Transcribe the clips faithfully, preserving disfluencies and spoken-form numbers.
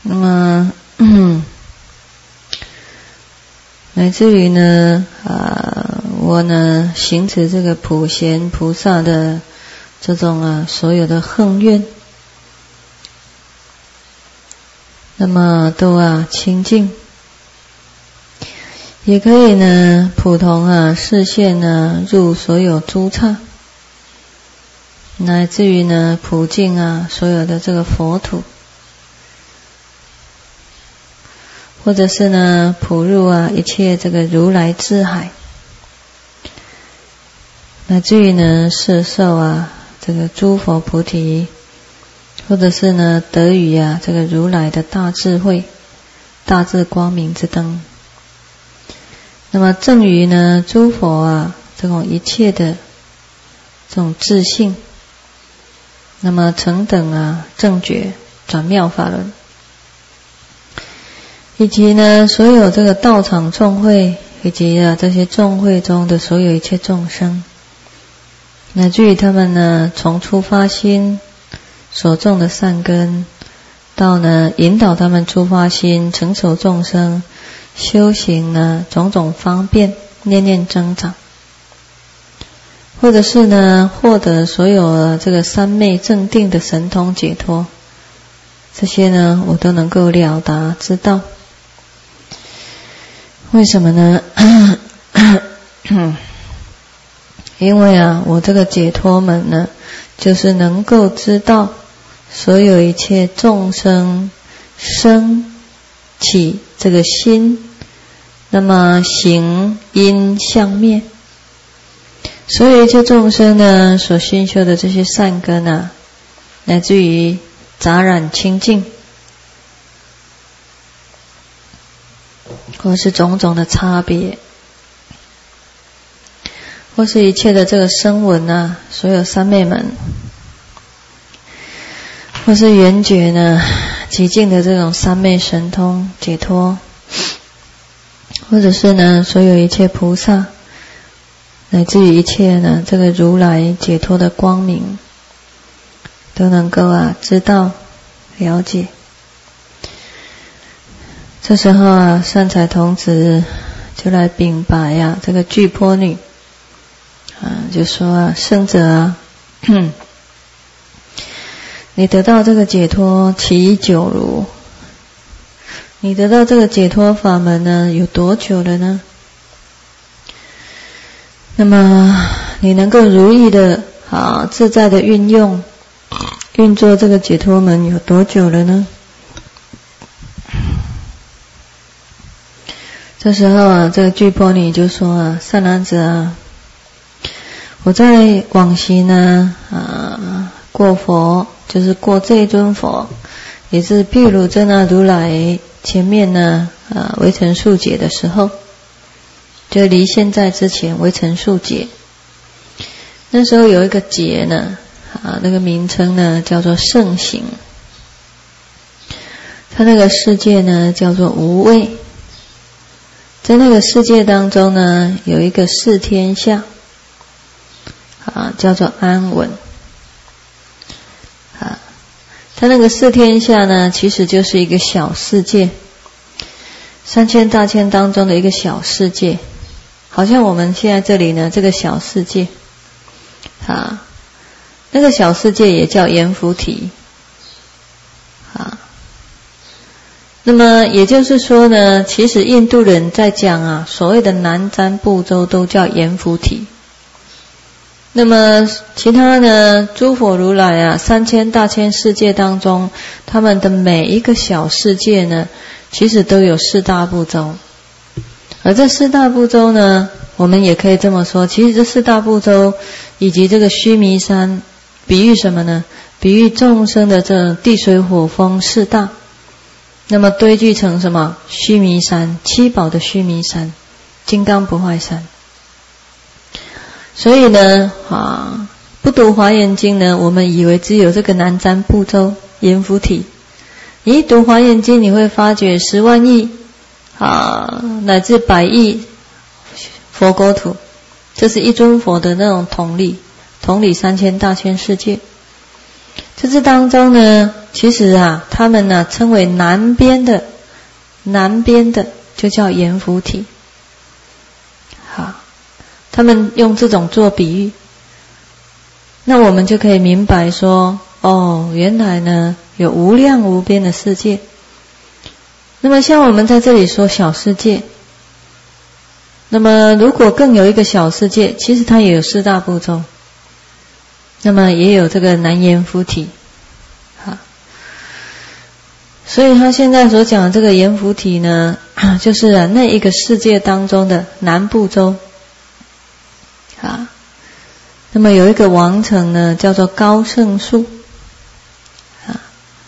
那么，嗯，乃至于呢，啊，我呢行持这个普贤菩萨的这种啊所有的横愿，那么都啊清净，也可以呢普通啊视线呢入所有诸刹，乃至于呢普净啊所有的这个佛土，或者是呢普入啊一切这个如来智海，乃至于呢摄受啊这个诸佛菩提，或者是呢得与啊这个如来的大智慧、大智光明之灯。那么正于呢诸佛啊这种一切的这种自性，那么成等啊正觉转妙法轮，以及呢所有这个道场众会，以及啊这些众会中的所有一切众生，乃至于他们呢从初发心所种的善根，到呢引导他们初发心成熟众生修行呢种种方便，念念增长，或者是呢获得所有这个三昧正定的神通解脱，这些呢我都能够了达知道。为什么呢？因为啊我这个解脱门呢就是能够知道所有一切众生生起这个心，那么行因相灭，所有一切众生呢所熏修的这些善根啊，乃至于杂染清净，或是种种的差别，或是一切的这个声闻啊，所有三昧门，或是缘觉呢极尽的这种三昧神通解脱，或者是呢所有一切菩萨，乃至于一切呢这个如来解脱的光明，都能够啊知道了解。这时候啊善财童子就来禀白呀、啊、这个巨波女啊，就说啊圣者啊你得到这个解脱其已久如？你得到这个解脱法门呢有多久了呢？那么你能够如意的啊自在的运用运作这个解脱门有多久了呢？这时候啊这个巨波女就说啊善男子啊，我在往昔呢啊过佛，就是过这一尊佛，也是譬如真那如来前面呢啊微尘数劫的时候，就离现在之前微尘数劫，那时候有一个劫呢啊那个名称呢叫做圣行，它那个世界呢叫做无畏，在那个世界当中呢有一个四天下啊叫做安稳啊，它那个四天下呢其实就是一个小世界，三千大千当中的一个小世界，好像我们现在这里呢这个小世界啊，那个小世界也叫阎浮提啊。那么也就是说呢，其实印度人在讲啊所谓的南瞻部洲都叫阎浮提，那么其他呢诸佛如来啊三千大千世界当中，他们的每一个小世界呢其实都有四大部洲，而这四大部洲呢我们也可以这么说，其实这四大部洲以及这个须弥山比喻什么呢？比喻众生的这地水火风四大，那么堆聚成什么？须弥山，七宝的须弥山，金刚不坏山。所以呢啊，不读华严经呢，我们以为只有这个南瞻部洲阎浮提，你一读华严经，你会发觉十万亿啊乃至百亿佛国土，这是一尊佛的那种统理，统理三千大千世界。在这当中呢， 其实啊，他们呢称为南边的，南边的就叫阎浮提。好，他们用这种做比喻，那我们就可以明白说，哦，原来呢有无量无边的世界。那么像我们在这里说小世界，那么如果更有一个小世界，其实它也有四大部洲，那么也有这个南阎浮提。好，所以他现在所讲的这个阎浮提呢，就是啊那一个世界当中的南部洲。啊，那么有一个王城呢，叫做高圣树。啊，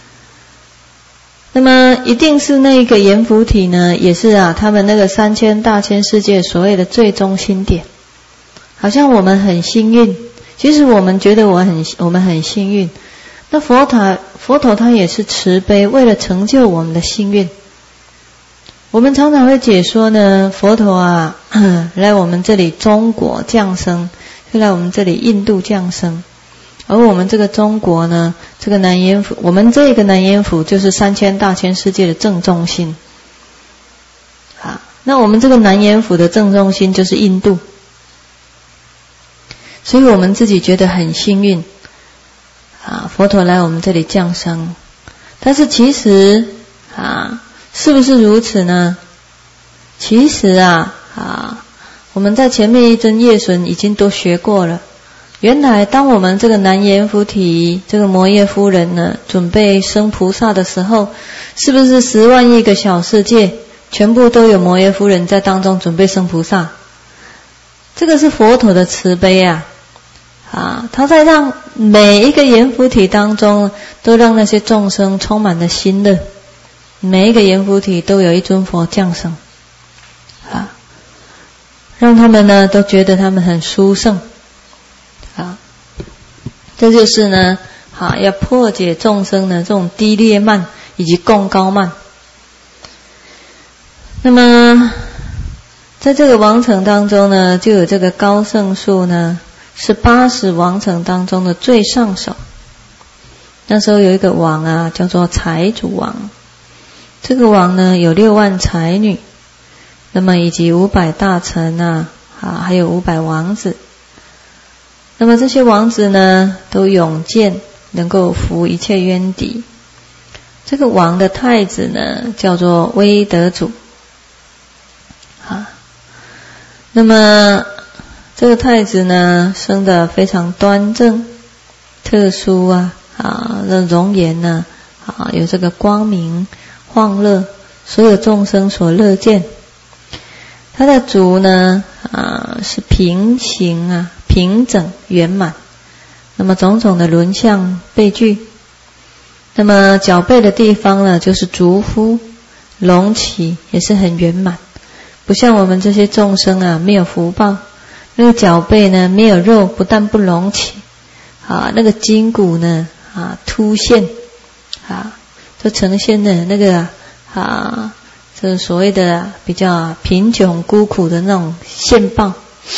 那么一定是那个阎浮提呢，也是啊他们那个三千大千世界所谓的最中心点。好像我们很幸运，其实我们觉得我很我们很幸运。那佛塔佛陀他也是慈悲，为了成就我们的幸运。我们常常会解说呢，佛陀啊来我们这里中国降生，就来我们这里印度降生。而我们这个中国呢，这个南阎浮，我们这个南阎浮就是三千大千世界的正中心。啊，那我们这个南阎浮的正中心就是印度。所以我们自己觉得很幸运。啊，佛陀来我们这里降生。但是其实啊，是不是如此呢？其实啊啊，我们在前面一尊夜损已经都学过了。原来当我们这个南阎浮提这个摩耶夫人呢，准备生菩萨的时候，是不是十万亿个小世界全部都有摩耶夫人在当中准备生菩萨？这个是佛陀的慈悲啊！啊，他在让每一个阎浮提当中，都让那些众生充满了心乐。每一个阎浮提都有一尊佛降生，啊，让他们呢都觉得他们很殊胜，啊，这就是呢，啊，要破解众生的这种低劣慢以及共高慢。那么，在这个王城当中呢，就有这个高圣树呢，是八十王城当中的最上首。那时候有一个王啊，叫做财主王。这个王呢有六万才女，那么以及五百大臣啊，啊还有五百王子。那么这些王子呢都勇健，能够服一切冤敌。这个王的太子呢叫做威德主。啊，那么这个太子呢生得非常端正、特殊啊，啊的容颜呢啊有这个光明。欢乐，所有众生所乐见。他的足呢，啊是平行啊，平整圆满。那么种种的轮相备具。那么脚背的地方呢，就是足肤隆起，也是很圆满。不像我们这些众生啊，没有福报，那个脚背呢没有肉，不但不隆起，啊那个筋骨呢啊凸现，啊。就呈现的那个啊，这所谓的比较贫穷孤苦的那种现报。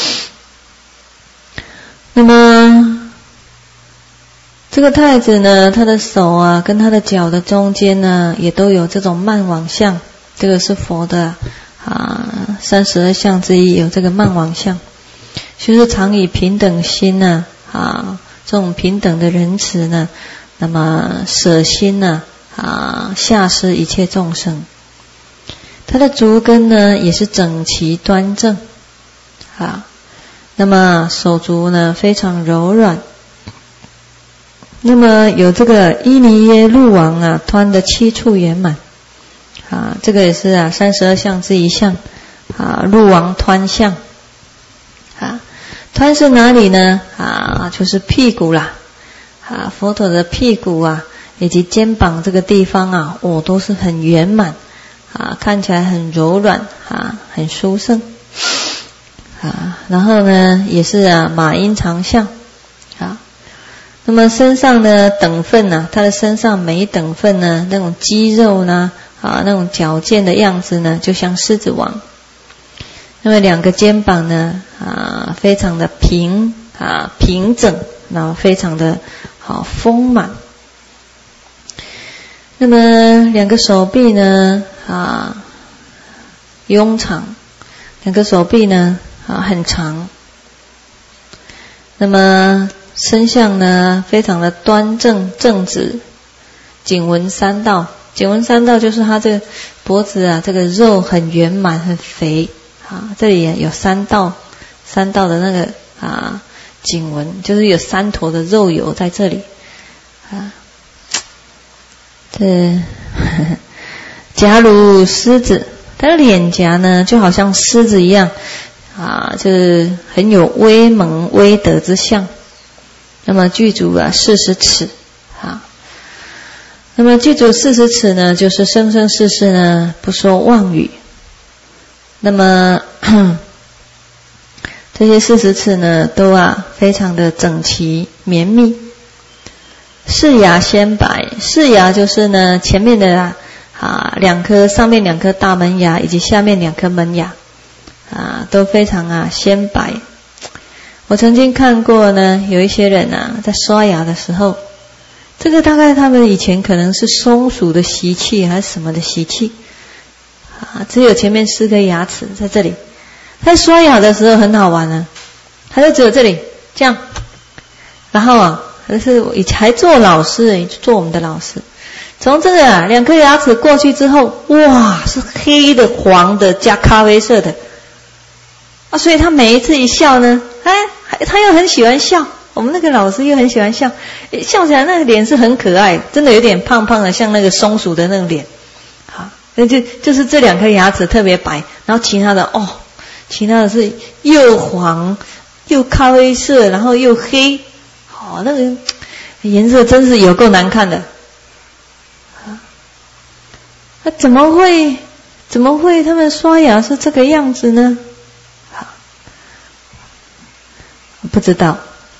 那么这个太子呢，他的手啊跟他的脚的中间呢，也都有这种慢网相。这个是佛的啊三十二相之一，有这个慢网相，就是常以平等心呢啊，这种平等的仁慈呢，那么舍心呢。啊，下施一切众生。他的足跟呢也是整齐端正，啊，那么手足呢非常柔软。那么有这个伊尼耶路王啊，端的七处圆满，啊，这个也是啊三十二相之一项，啊，路王端相，啊，端是哪里呢？啊，就是屁股啦，啊，佛陀的屁股啊。以及肩膀这个地方啊，哦，都是很圆满啊，看起来很柔软啊，很殊胜啊。然后呢，也是啊马音长相啊。那么身上的等分呢、啊，他的身上每一等分呢，那种肌肉呢啊，那种矫健的样子呢，就像狮子王。那么两个肩膀呢啊，非常的平啊平整，然后非常的好丰满。 那么两个手臂呢啊庸长，两个手臂呢啊很长。那么身相呢非常的端正正直，颈纹三道。颈纹三道就是他这个脖子啊，这个肉很圆满很肥啊，这里有三道三道的那个啊颈纹，就是有三坨的肉油在这里啊。这颊如狮子，他的脸颊呢就好像狮子一样啊，就是很有威猛威德之相。那么具足啊四十尺啊。那么具足四十尺呢，就是生生世世呢不说妄语。那么这些四十尺呢，都啊非常的整齐绵密。四牙鲜白，四牙就是呢前面的啊啊两颗，上面两颗大门牙以及下面两颗门牙啊都非常啊鲜白。我曾经看过呢，有一些人啊在刷牙的时候。这个大概他们以前可能是松鼠的习气还是什么的习气啊，只有前面四颗牙齿在这里。他刷牙的时候很好玩啊，他就只有这里这样，然后啊，是还做老师，做我们的老师，从这个啊两颗牙齿过去之后，哇，是黑的、黄的加咖啡色的啊，所以他每一次一笑呢，哎，他又很喜欢笑。我们那个老师又很喜欢笑，笑起来那个脸是很可爱，真的有点胖胖的，像那个松鼠的那种脸。好，那就就是这两颗牙齿特别白，然后其他的哦，其他的是又黄又咖啡色，然后又黑，哦，那个颜色真是有够难看的。啊，那怎么会怎么会他们刷牙是这个样子呢？好，不知道。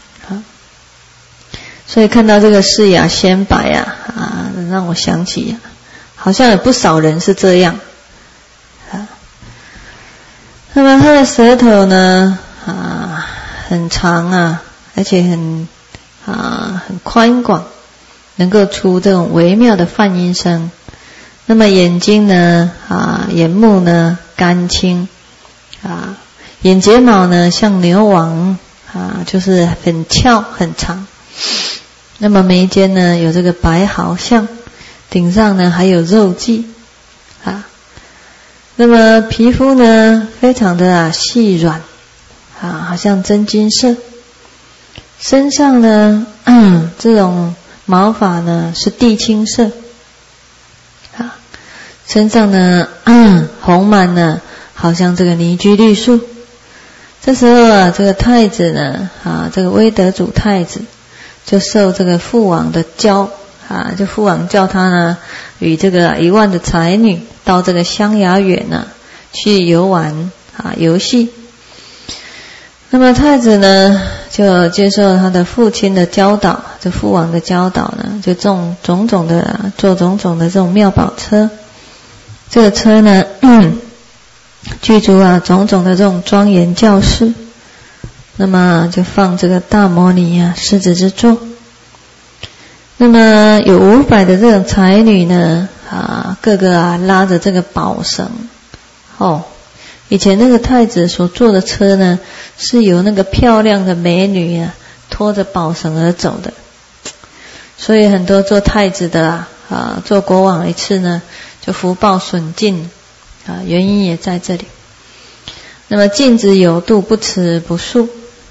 所以看到这个四牙鲜白啊，啊，让我想起，好像有不少人是这样啊。那么他的舌头呢，啊，很长啊，而且很啊很宽广，能够出这种微妙的泛音声。那么眼睛呢，啊，眼目呢干青，啊，眼睫毛呢像牛王，啊，就是很翘很长。那么眉间呢有这个白毫像，顶上呢还有肉髻啊。那么皮肤呢非常的啊细软啊，好像真金色。身上呢，嗯，这种毛发呢是地青色啊。身上呢，嗯，红满呢，好像这个尼居绿树。这时候啊，这个太子呢，啊，这个威德主太子。就受这个父王的教啊，就父王叫他呢，与这个一万的才女到这个香雅园呢去游玩啊游戏。那么太子呢就接受他的父亲的教导，这父王的教导呢，就种种种的做种种的这种妙宝车。这个车呢，嗯，具足啊种种的这种庄严教饰。那么就放这个大摩尼啊狮子之座。那么有五百的这种才女呢啊，个个啊拉着这个宝绳。哦，以前那个太子所坐的车呢，是由那个漂亮的美女啊拖着宝绳而走的。所以很多做太子的啊，啊做国王一次呢，就福报损尽啊，原因也在这里。那么禁止有度，不持不数。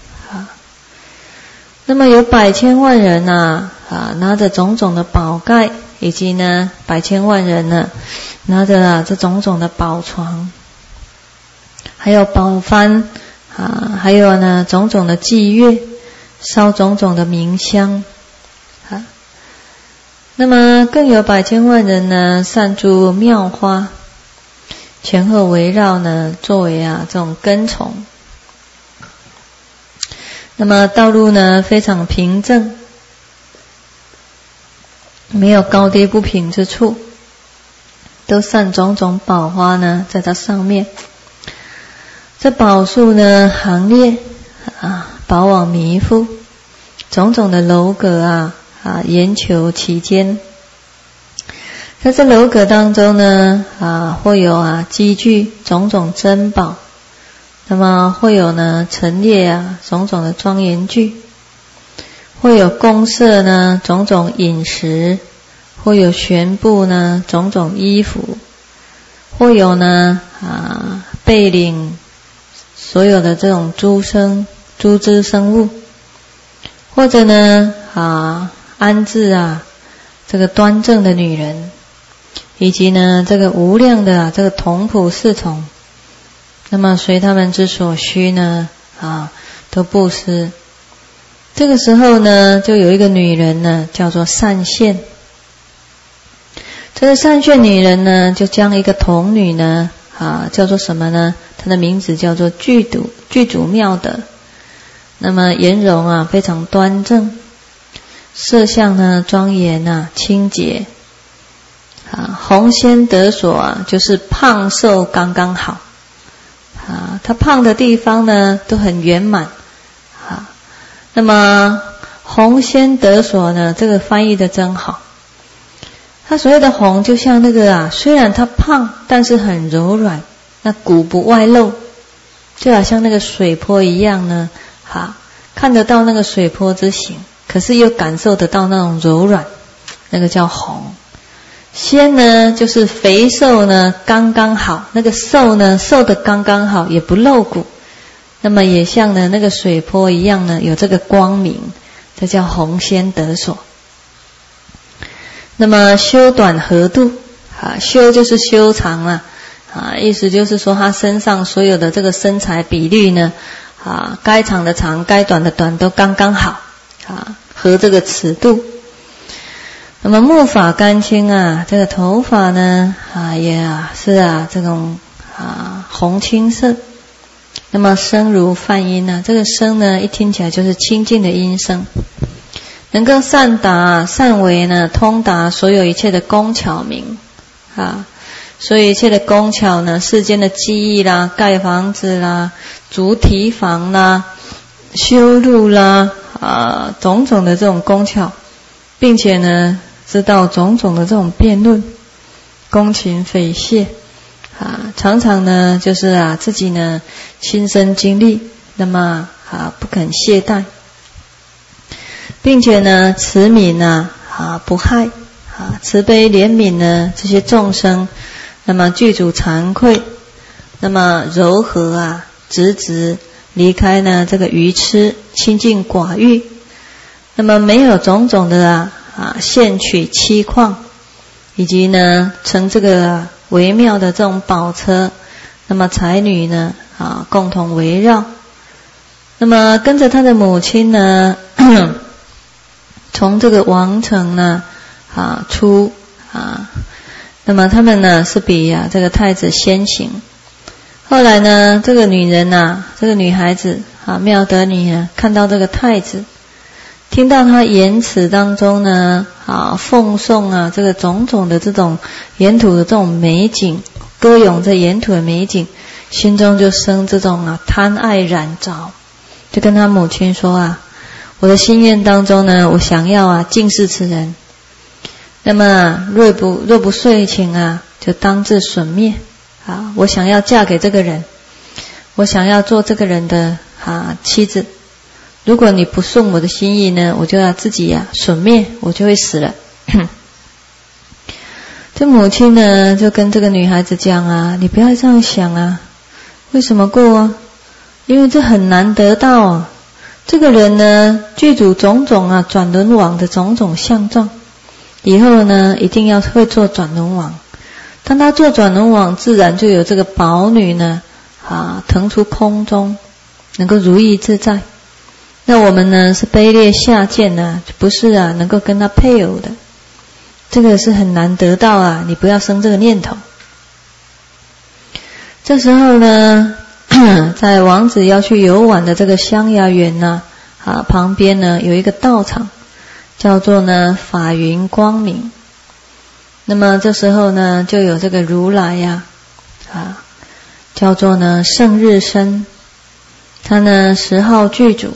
那么有百千万人呐、啊，啊，拿着种种的宝盖，以及呢百千万人呢，拿着啊这种种的宝床，还有宝幡啊，还有呢种种的祭乐，烧种种的冥香啊。那么更有百千万人呢，散诸妙花，前后围绕呢，作为啊这种跟从。那么道路呢非常平正，没有高低不平之处，都散种种宝花呢在它上面。这宝树呢行列啊，宝网弥覆，种种的楼阁啊啊檐球其间。 在这楼阁当中呢，啊，会有啊积聚种种珍宝，那么会有呢陈列啊种种的庄严具，会有供设呢种种饮食，会有悬布呢种种衣服，会有呢啊备领所有的这种诸生诸之生物，或者呢啊安置啊这个端正的女人，以及呢这个无量的、啊、这个童仆侍从，那么随他们之所需呢啊都布施。这个时候呢就有一个女人呢叫做善现，这个善现女人呢就将一个童女呢啊叫做什么呢，她的名字叫做具足具足妙德，那么颜容啊非常端正，色相呢庄严啊清洁啊，红鲜得所啊就是胖瘦刚刚好啊，她胖的地方呢都很圆满啊。那么红鲜得所呢，这个翻译的真好。它所谓的红就像那个啊，虽然它胖，但是很柔软，那骨不外露，就好像那个水波一样呢，哈，看得到那个水波之形，可是又感受得到那种柔软，那个叫红。鲜呢，就是肥瘦呢刚刚好，那个瘦呢瘦得刚刚好，也不露骨。那么也像呢那个水波一样呢，有这个光明，这叫红鲜得所。那么修短合度啊，修就是修长啊，啊，意思就是说他身上所有的这个身材比率呢，啊，该长的长，该短的短都刚刚好啊，合这个尺度。那么目发干青啊，这个头发呢啊也啊是啊这种啊红青色。那么声如梵音呢，这个声呢一听起来就是清净的音声，能够善达善为呢通达所有一切的工巧明啊，所有一切的工巧呢，世间的技艺啦，盖房子啦，筑堤防啦，修路啦啊，种种的这种工巧，并且呢知道种种的这种辩论，恭勤匪懈啊，常常呢就是啊自己呢亲身经历，那么啊不肯懈怠，并且呢慈悯呢啊不害啊，慈悲怜悯呢这些众生，那么具足惭愧，那么柔和啊直直离开呢这个愚痴，清净寡欲，那么没有种种的啊啊现取期况，以及呢乘这个微妙的这种宝车，那么才女呢啊共同围绕，那么跟着他的母亲呢从这个王城呢啊出啊，那么他们呢是比啊这个太子先行。后来呢这个女人啊，这个女孩子啊妙德女啊，看到这个太子，听到他言辞当中呢啊奉颂啊这个种种的这种沿途的这种美景，歌咏这沿途的美景，心中就生这种啊贪爱染着，就跟他母亲说啊，我的心愿当中呢，我想要啊敬视此人，那么若不若不遂请啊，就当自损灭啊！我想要嫁给这个人，我想要做这个人的啊妻子。如果你不顺我的心意呢，我就要自己呀、啊、损灭，我就会死了。这母亲呢就跟这个女孩子讲啊，你不要这样想啊，为什么过啊？因为这很难得到啊。这个人呢具足种种啊转轮王的种种相状，以后呢一定要会做转轮王。当他做转轮王，自然就有这个宝女呢啊腾出空中，能够如意自在。那我们呢是卑劣下贱呢，不是啊能够跟他配偶的，这个是很难得到啊，你不要生这个念头。这时候呢在王子要去游玩的这个香崖园呢啊旁边呢有一个道场，叫做呢法云光明。那么这时候呢就有这个如来呀 啊, 啊叫做呢胜日身，他呢十号具足。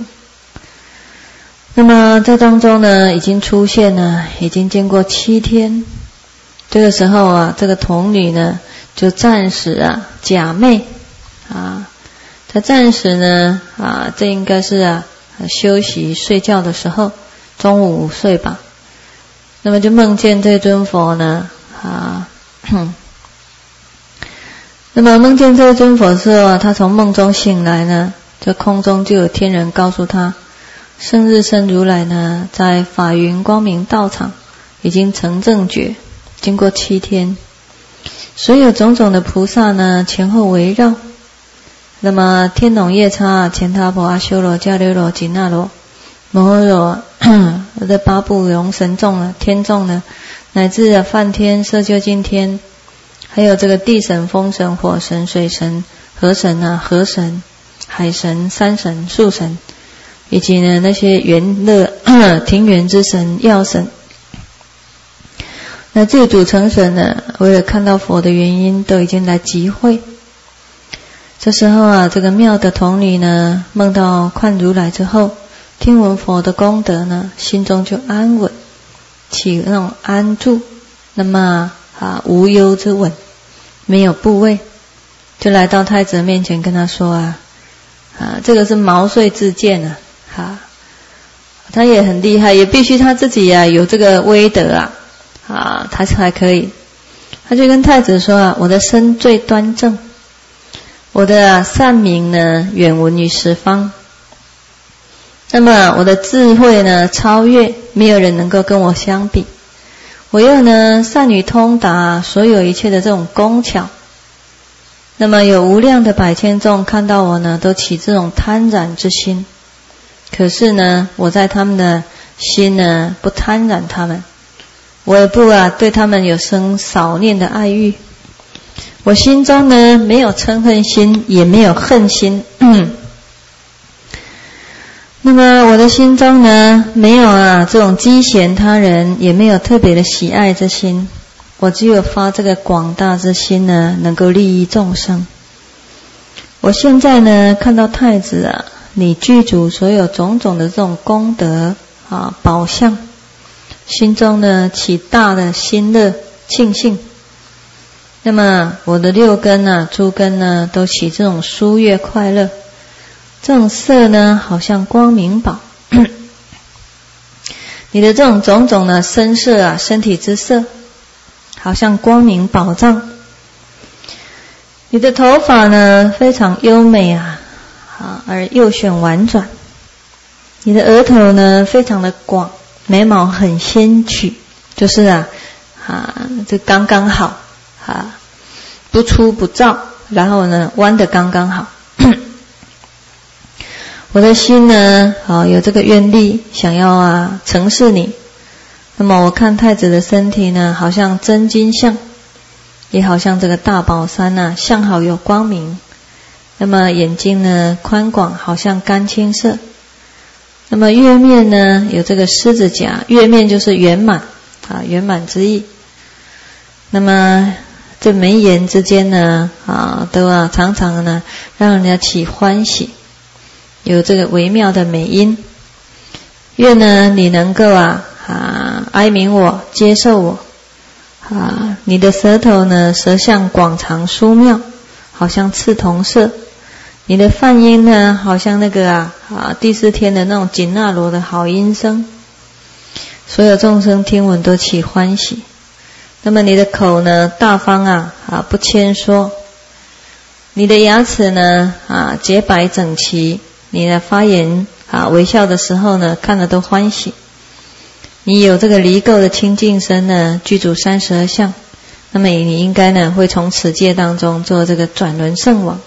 那么在当中呢已经出现了，已经经过七天， 这个时候啊，这个童女呢就暂时啊假寐啊，她暂时呢啊，这应该是啊休息睡觉的时候，中午午睡吧。那么就梦见这尊佛呢啊，那么梦见这尊佛之后啊，他从梦中醒来呢，这空中就有天人告诉他，胜日生如来呢在法云光明道场已经成正觉，经过七天，所有种种的菩萨呢前后围绕。那么天龙夜叉、乾闥婆、阿修罗、迦留罗、紧那罗、摩诃罗这八部龙神众呢、天众呢，乃至啊梵天、色究竟天，还有这个地神、风神、火神、水神、河神啊、河神、海神、山神、树神，以及呢那些园乐庭园之神、药神，那这主成神呢，为了看到佛的原因，都已经来集会。这时候啊，这个妙的童女呢，梦到看如来之后，听闻佛的功德呢，心中就安稳，起那种安住，那么啊无忧之稳，没有部位，就来到太子面前跟他说啊，啊这个是毛遂自荐啊，啊他也很厉害，也必须他自己啊有这个威德啊，啊他才可以。他就跟太子说啊，我的身最端正，我的、啊、善名呢远闻于十方，那么我的智慧呢超越，没有人能够跟我相比。我又呢善于通达所有一切的这种工巧，那么有无量的百千众看到我呢，都起这种贪染之心。可是呢，我在他们的心呢不贪染他们，我也不啊对他们有生少念的爱欲。我心中呢没有嗔恨心，也没有恨心。那么我的心中呢没有啊这种讥嫌他人，也没有特别的喜爱之心。我只有发这个广大之心呢，能够利益众生。我现在呢看到太子啊，你具足所有种种的这种功德啊宝相，心中呢起大的心乐庆幸。那么我的六根啊诸根呢都起这种舒悦快乐，这种色呢好像光明宝你的这种种种的身色啊，身体之色好像光明宝藏。你的头发呢非常优美啊，啊而又选婉转。你的额头呢非常的广，眉毛很纤曲，就是啊啊这刚刚好啊，不粗不糙，然后呢弯得刚刚好。我的心呢啊有这个愿力，想要啊承事你。那么我看太子的身体呢，好像真金像，也好像这个大宝山啊，相好有光明。那么眼睛呢宽广，好像甘青色。那么月面呢有这个狮子甲，月面就是圆满啊，圆满之意。那么这眉眼之间呢啊都啊常常呢让人家起欢喜，有这个微妙的美音。愿呢你能够啊啊哀悯我，接受我啊。你的舌头呢舌相广长殊妙，好像赤铜色。你的梵音呢好像那个啊啊第四天的那种紧那罗的好音声，所有众生听闻都起欢喜。那么你的口呢大方啊啊不谦说，你的牙齿呢啊洁白整齐，你的发言啊微笑的时候呢看了都欢喜。你有这个离垢的清净身呢，具足三十二相，那么你应该呢会从此界当中做这个转轮圣王。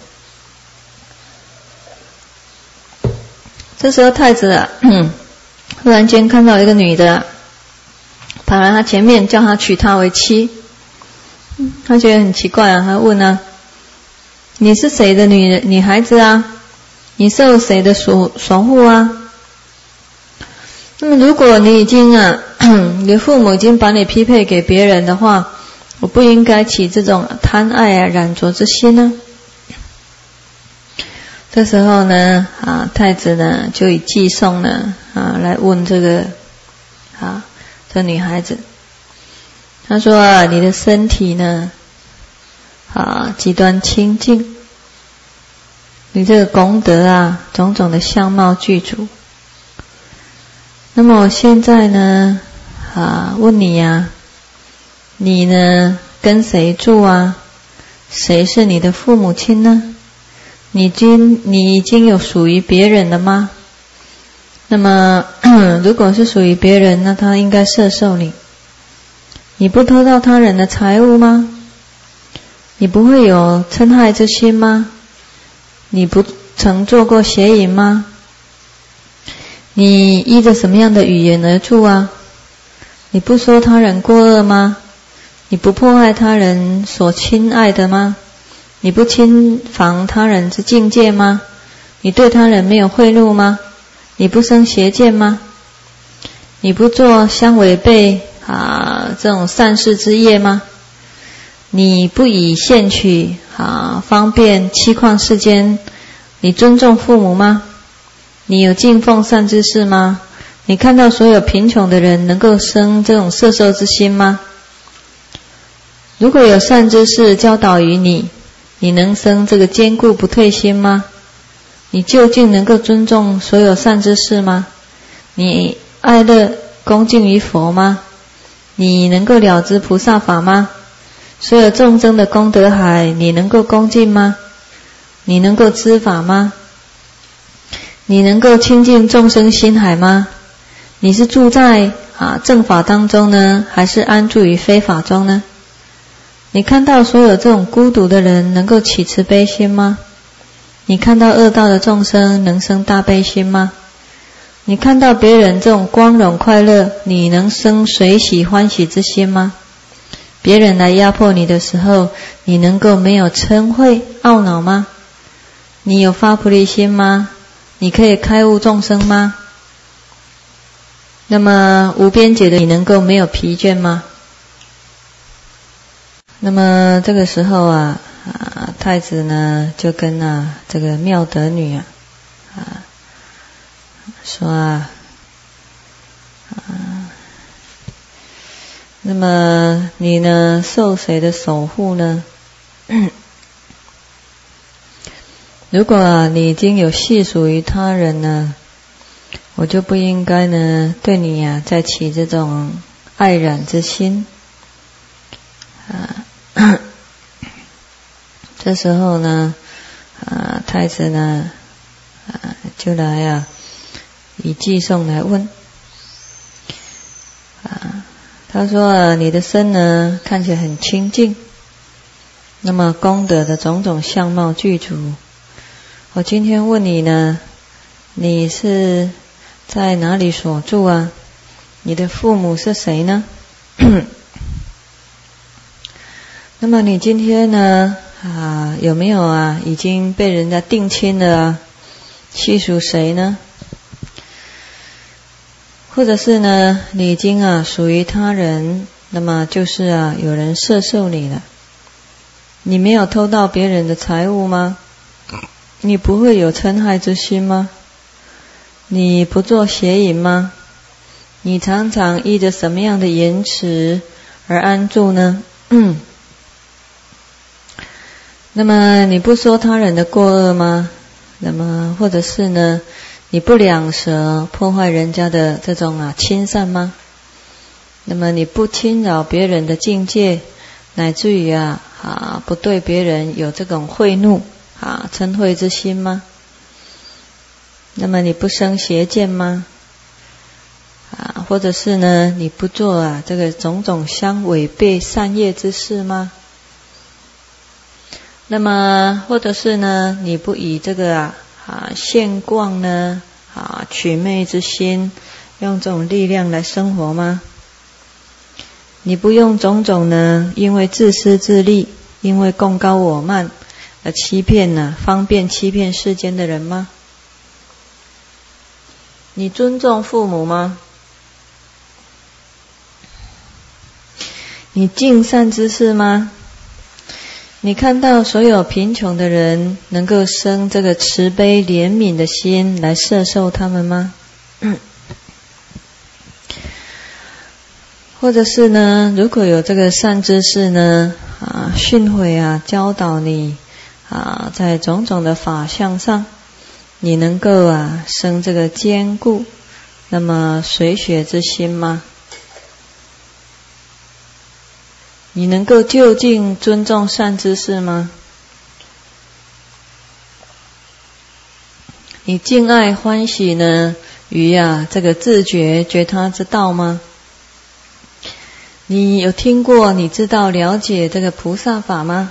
这时候太子啊忽然间看到一个女的跑来他前面，叫他娶她为妻。他觉得很奇怪啊，他问啊，你是谁的女女孩子啊？你受谁的守守护啊？那么如果你已经啊你的父母已经把你匹配给别人的话，我不应该起这种贪爱啊染着之心呢。这时候呢啊太子呢就以寄送呢啊来问这个啊这女孩子。 他说啊，你的身体呢，啊，极端清净，你这个功德啊，种种的相貌具足。那么我现在呢，啊，问你呀、啊，你呢跟谁住啊？谁是你的父母亲呢？你已经你已经有属于别人了吗？那么如果是属于别人，那他应该摄受你。你不偷盗他人的财物吗？你不会有嗔害之心吗？你不曾做过邪淫吗？你依着什么样的语言而住啊？你不说他人过恶吗？你不破坏他人所亲爱的吗？你不侵妨他人之境界吗？你对他人没有贿赂吗？你不生邪见吗？你不做相违背啊这种善事之业吗？你不以现取啊方便七况世间？你尊重父母吗？你有敬奉善知识吗？你看到所有贫穷的人能够生这种摄受之心吗？如果有善知识教导于你，你能生这个坚固不退心吗？你究竟能够尊重所有善知识吗？你爱乐恭敬于佛吗？你能够了知菩萨法吗？所有众生的功德海，你能够恭敬吗？你能够知法吗？你能够亲近众生心海吗？你是住在啊正法当中呢，还是安住于非法中呢？你看到所有这种孤独的人能够起慈悲心吗？你看到恶道的众生能生大悲心吗？你看到别人这种光荣快乐，你能生随喜欢喜之心吗？别人来压迫你的时候，你能够没有嗔恚懊恼吗？你有发菩提心吗？你可以开悟众生吗？那么无边界的你能够没有疲倦吗？那么这个时候啊，啊太子呢就跟啊这个妙德女啊啊说啊啊，那么你呢受谁的守护呢？如果啊你已经有系属于他人呢，我就不应该呢对你啊再起这种爱染之心啊。这时候呢，啊，太子呢，啊，就来啊，以偈颂来问，啊，他说啊，你的身呢看起来很清净，那么功德的种种相貌具足。我今天问你呢，你是在哪里所住啊？你的父母是谁呢？那么你今天呢？啊，有没有啊？已经被人家定亲了啊？系属谁呢？或者是呢，你已经啊属于他人，那么就是啊有人摄受你了。你没有偷盗别人的财物吗？你不会有嗔害之心吗？你不做邪淫吗？你常常依着什么样的言辞而安住呢？嗯。那么你不说他人的过恶吗？那么或者是呢，你不两舌破坏人家的这种啊亲善吗？那么你不侵扰别人的境界，乃至于啊啊不对别人有这种恚怒啊嗔恚之心吗？那么你不生邪见吗？啊，或者是呢，你不做啊这个种种相违背善业之事吗？那么或者是呢，你不以这个啊啊现逛呢啊取媚之心，用这种力量来生活吗？你不用种种呢，因为自私自利，因为贡高我慢而欺骗呢，方便欺骗世间的人吗？你尊重父母吗？你敬善知识吗？你看到所有贫穷的人能够生这个慈悲怜悯的心来摄受他们吗？ 或者是呢，如果有这个善知识呢，啊，训诲啊，教导你啊，在种种的法相上，你能够啊生这个坚固，那么随学之心吗？你能够究竟尊重善知识吗？你敬爱欢喜呢于啊这个自觉觉他之道吗？你有听过你知道了解这个菩萨法吗？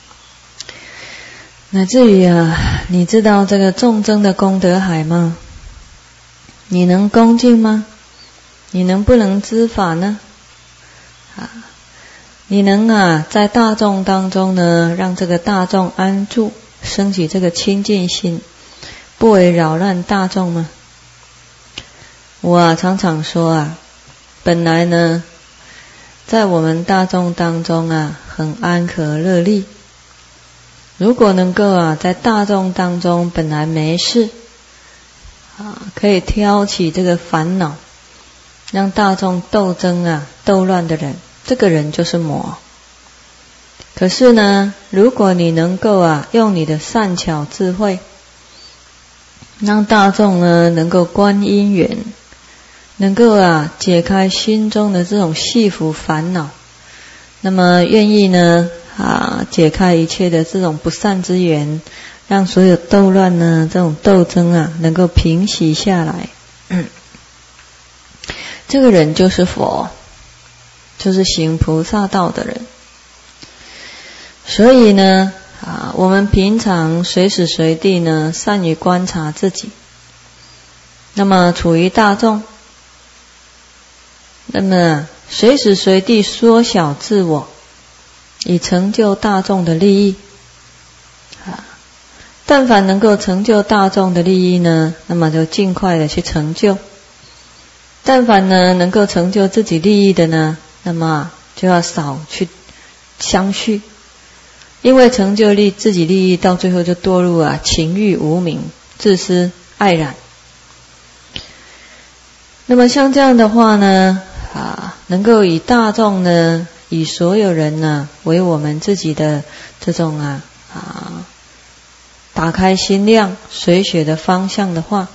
乃至于啊你知道这个众生的功德海吗？你能恭敬吗？你能不能知法呢？啊，你能啊在大众当中呢让这个大众安住，升起这个清净心，不为扰乱大众吗？我啊常常说啊，本来呢在我们大众当中啊很安可乐利，如果能够啊在大众当中本来没事啊，可以挑起这个烦恼，让大众斗争啊斗乱的人，这个人就是魔。可是呢，如果你能够啊用你的善巧智慧，让大众呢能够观因缘，能够啊解开心中的这种系缚烦恼，那么愿意呢啊解开一切的这种不善之缘，让所有斗乱呢这种斗争啊能够平息下来，嗯，这个人就是佛，就是行菩萨道的人。所以呢啊，我们平常随时随地呢善于观察自己，那么处于大众，那么随时随地缩小自我，以成就大众的利益啊。但凡能够成就大众的利益呢，那么就尽快的去成就；但凡呢能够成就自己利益的呢，那么就要少去相续。因为成就利自己利益，到最后就堕入啊情欲无明、自私爱染。那么像这样的话呢，啊，能够以大众呢，以所有人呢为我们自己的这种啊啊打开心量、随学的方向的话，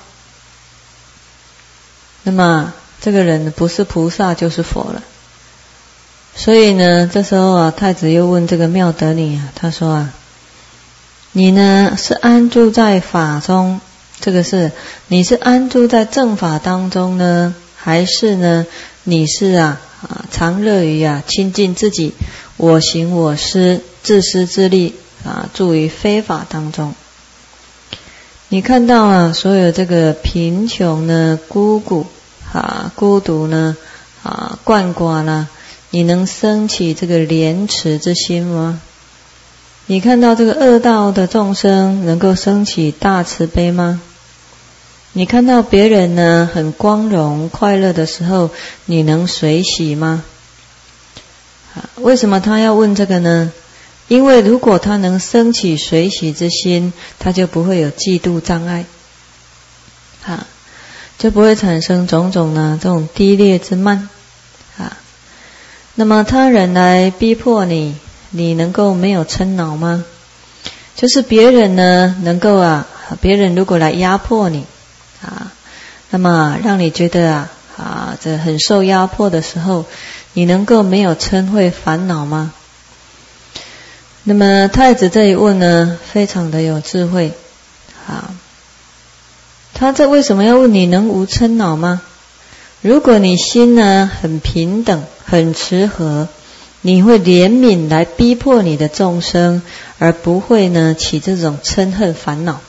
那么这个人不是菩萨就是佛了。所以呢，这时候啊，太子又问这个妙德女啊，他说啊，你呢是安住在法中，这个是你是安住在正法当中呢，还是呢你是啊啊常乐于啊亲近自己我行我师自私自利啊住于非法当中？你看到啊所有这个贫穷呢、孤苦啊、孤独呢、啊鳏寡呢，你能升起这个怜慈之心吗？你看到这个恶道的众生能够升起大慈悲吗？你看到别人呢很光荣快乐的时候，你能随喜吗？为什么他要问这个呢？因为如果他能升起随喜之心，他就不会有嫉妒障碍，啊，就不会产生种种呢这种低劣之慢啊。那么他人来逼迫你，你能够没有嗔恼吗？就是别人呢能够啊，别人如果来压迫你啊，那么让你觉得啊啊这很受压迫的时候，你能够没有嗔恚烦恼吗？那么太子这一问呢，非常的有智慧啊。他这为什么要问你能无嗔恼吗？如果你心呢很平等、很慈和，你会怜悯来逼迫你的众生，而不会呢起这种嗔恨烦恼。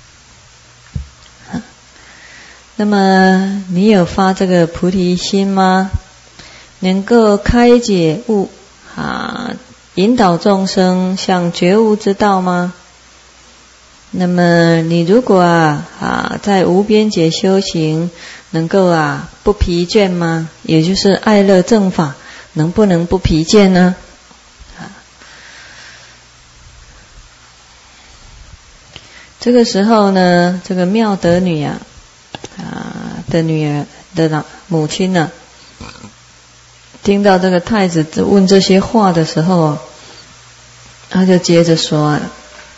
那么你有发这个菩提心吗？能够开解悟啊，引导众生向觉悟之道吗？那么你如果啊啊在无边劫修行，能够啊不疲倦吗？也就是爱乐正法，能不能不疲倦呢？啊，这个时候呢，这个妙德女啊啊的女儿的母亲呢， 听到这个太子问这些话的时候，他就接着说啊，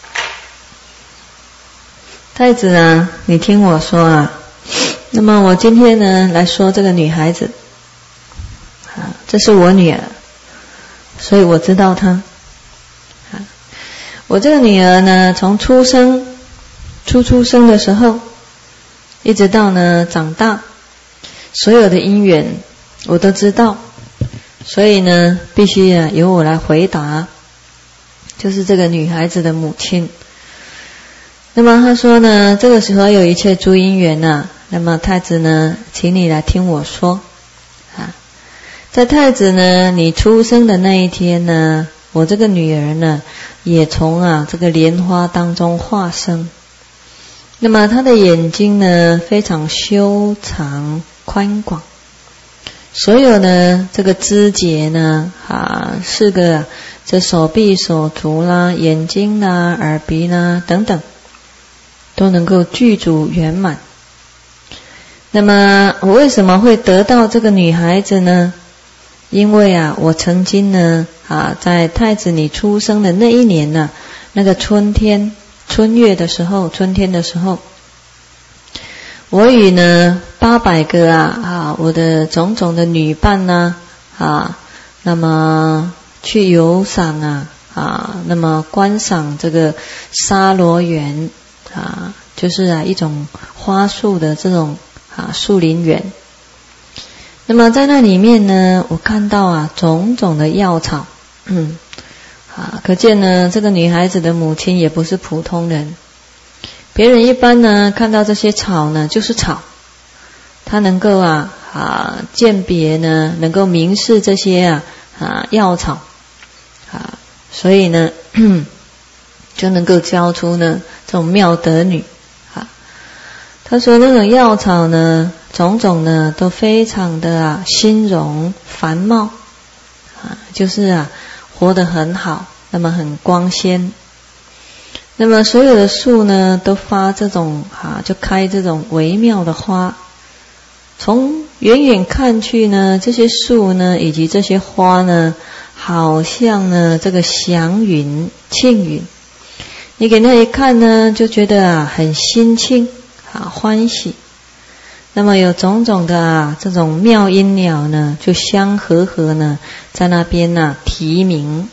太子啊，你听我说啊，那么我今天呢来说这个女孩子啊，这是我女儿，所以我知道她啊。我这个女儿呢，从出生初出生的时候，一直到呢长大，所有的因缘我都知道，所以呢必须啊由我来回答，就是这个女孩子的母亲。那么他说呢，这个时候有一切诸因缘啊，那么太子呢，请你来听我说啊。在太子呢你出生的那一天呢，我这个女儿呢也从啊这个莲花当中化生。那么她的眼睛呢非常修长宽广，所有呢这个肢节呢啊四个这手臂手足啦、眼睛啦、耳鼻啦等等都能够具足圆满。那么我为什么会得到这个女孩子呢？因为啊我曾经呢啊在太子你出生的那一年呢、啊、那个春天春月的时候，春天的时候，我与呢八百个啊啊我的种种的女伴呢 啊, 啊那么去游赏啊啊那么观赏这个沙罗园啊，就是啊一种花树的这种啊树林园。那么在那里面呢，我看到啊种种的药草，嗯啊，可见呢这个女孩子的母亲也不是普通人。别人一般呢看到这些草呢就是草，她能够啊啊鉴别呢，能够明示这些啊啊药草啊，所以呢就能够教出呢这种妙德女啊。他说那种药草呢种种呢都非常的啊欣荣繁茂啊，就是啊活得很好，那么很光鲜。那么所有的树呢都发这种啊就开这种微妙的花，从远远看去呢，这些树呢以及这些花呢好像呢这个祥云庆云，你给那一看呢就觉得啊很心庆啊欢喜。那么有种种的啊这种妙音鸟呢就相和合呢在那边呢、啊、啼鸣。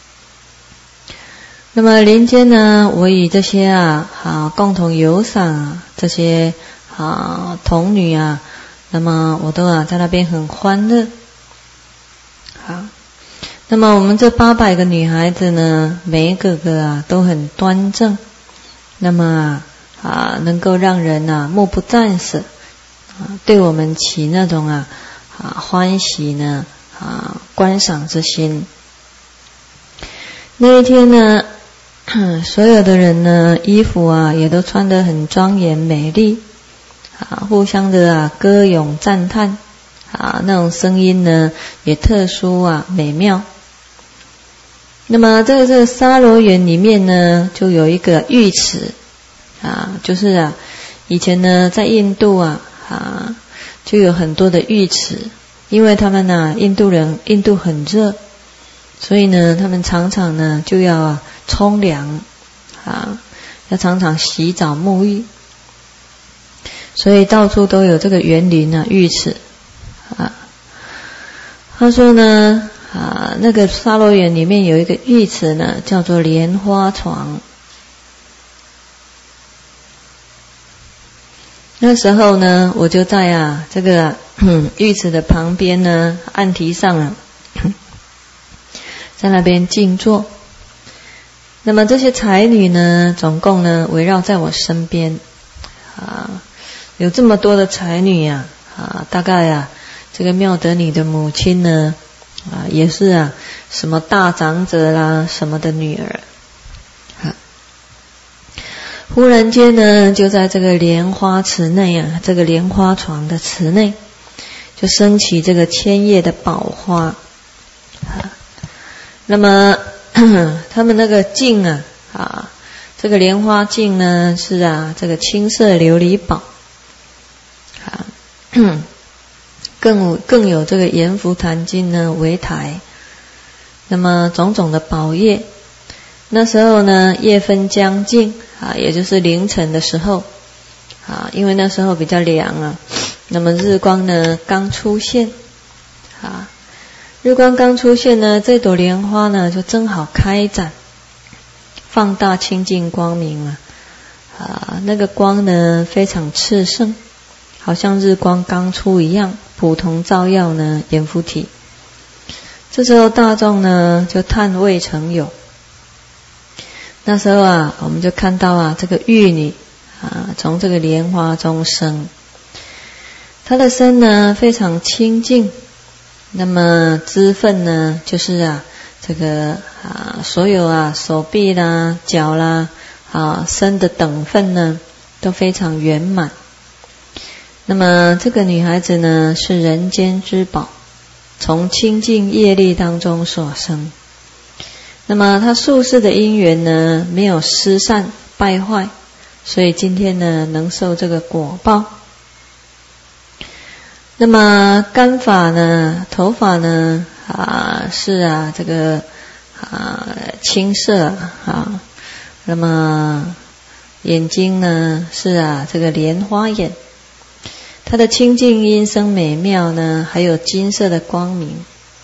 那么林间呢，我与这些啊啊共同游赏啊这些啊童女啊，那么我都啊在那边很欢乐。好，那么我们这八百个女孩子呢，每一个个啊都很端正，那么啊能够让人啊目不暂舍啊，对我们起那种啊啊欢喜呢啊观赏之心。那一天呢，所有的人呢衣服啊也都穿得很庄严美丽啊，互相的啊歌咏赞叹啊，那种声音呢也特殊啊美妙。那么在这个沙罗园里面呢就有一个浴池啊，就是啊以前呢在印度啊啊就有很多的浴池，因为他们呢、啊、印度人印度很热，所以呢他们常常呢就要啊冲凉啊，要常常洗澡沐浴，所以到处都有这个园林啊浴池啊。他说呢啊那个沙罗园里面有一个浴池呢叫做莲花床。那时候呢我就在啊这个浴池的旁边呢案堤上啊在那边静坐。那么这些才女呢总共呢围绕在我身边啊，有这么多的才女啊啊，大概啊这个妙德女的母亲呢啊也是啊什么大长者啦什么的女儿啊。忽然间呢就在这个莲花池内啊，这个莲花床的池内就升起这个千叶的宝花啊。那么他们那个镜啊啊，这个莲花镜呢是啊这个青色琉璃宝啊， 更更有这个阎浮檀经呢为台，那么种种的宝业。那时候呢，夜分将近啊，也就是凌晨的时候啊，因为那时候比较凉啊，那么日光呢刚出现啊，日光刚出现呢，这朵莲花呢就正好开展，放大清净光明了啊，那个光呢非常炽盛，好像日光刚出一样，普通照耀呢阎浮提。这时候大众呢就叹未曾有。那时候啊，我们就看到啊，这个玉女啊，从这个莲花中生，她的身呢非常清净，那么肢分呢，就是啊，这个啊，所有啊手臂啦、脚啦啊身的等分呢，都非常圆满。那么这个女孩子呢，是人间之宝，从清净业力当中所生。那么他宿世的因缘呢，没有失散败坏，所以今天呢能受这个果报。那么干发呢，头发呢啊是啊这个啊青色啊，那么眼睛呢是啊这个莲花眼，它的清净音声美妙呢，还有金色的光明。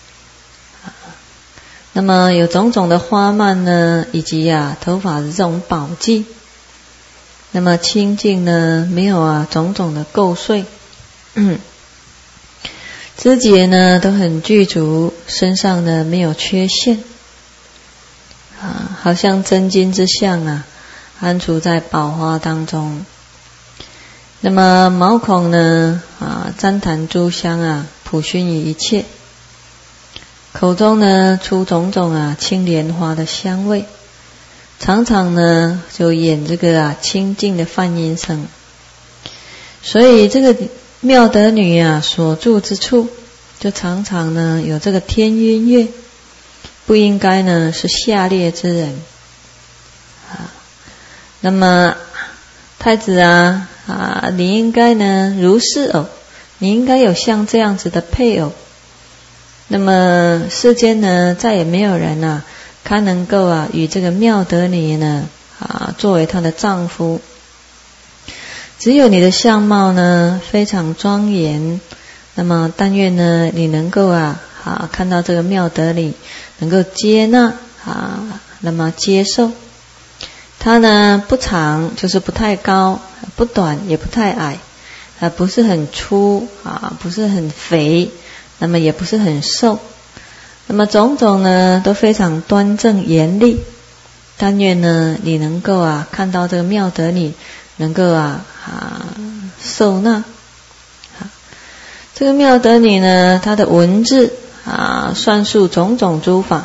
那么有种种的花蔓呢，以及啊头发的这种宝髻，那么清净呢，没有啊种种的垢碎，嗯，肢节呢都很具足，身上呢没有缺陷，啊，好像真金之相啊，安处在宝花当中。那么毛孔呢啊旃檀珠香啊，普熏于一切。口中呢出种种啊青莲花的香味，常常呢就演这个啊清净的梵音声。所以这个妙德女啊所住之处，就常常呢有这个天音乐，不应该呢是下劣之人啊。那么太子啊啊，你应该呢如是偶，你应该有像这样子的配偶。那么世间呢，再也没有人啊，他能够啊与这个妙德女呢啊作为他的丈夫。只有你的相貌呢非常庄严，那么但愿呢你能够啊啊看到这个妙德女能够接纳啊，那么接受。她呢不长，就是不太高，不短也不太矮，啊不是很粗啊，不是很肥。那么也不是很瘦，那么种种呢都非常端正严厉。但愿呢你能够啊看到这个妙德女能够啊啊受纳啊。这个妙德女呢，她的文字啊算术种种诸法，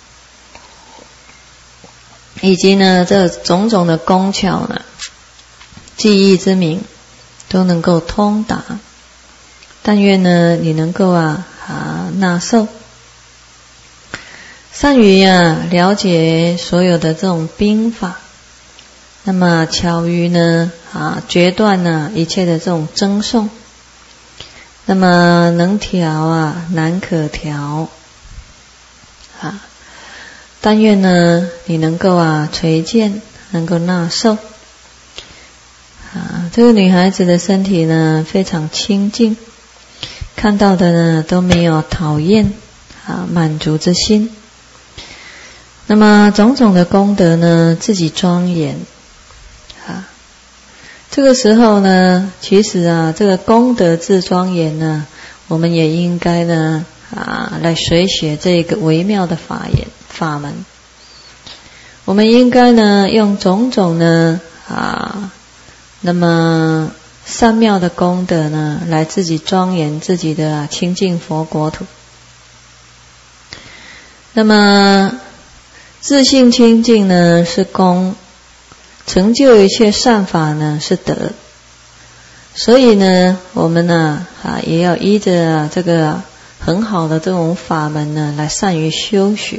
以及呢这种种的工巧呢，技艺之名都能够通达。但愿呢你能够啊啊纳受，善于啊了解所有的这种兵法，那么巧于呢啊决断呢一切的这种争讼，那么能调啊难可调啊。但愿呢你能够啊垂见，能够纳受啊。这个女孩子的身体呢非常清净，看到的呢都没有讨厌啊满足之心。那么种种的功德呢自己庄严啊。这个时候呢，其实啊这个功德自庄严呢，我们也应该呢啊来随学这个微妙的法言法门。我们应该呢用种种呢啊那么善妙的功德呢，来自己庄严自己的、啊、清净佛国土。那么自性清净呢是功，成就一切善法呢是德。所以呢，我们呢啊也要依着、啊、这个很好的这种法门呢，来善于修学。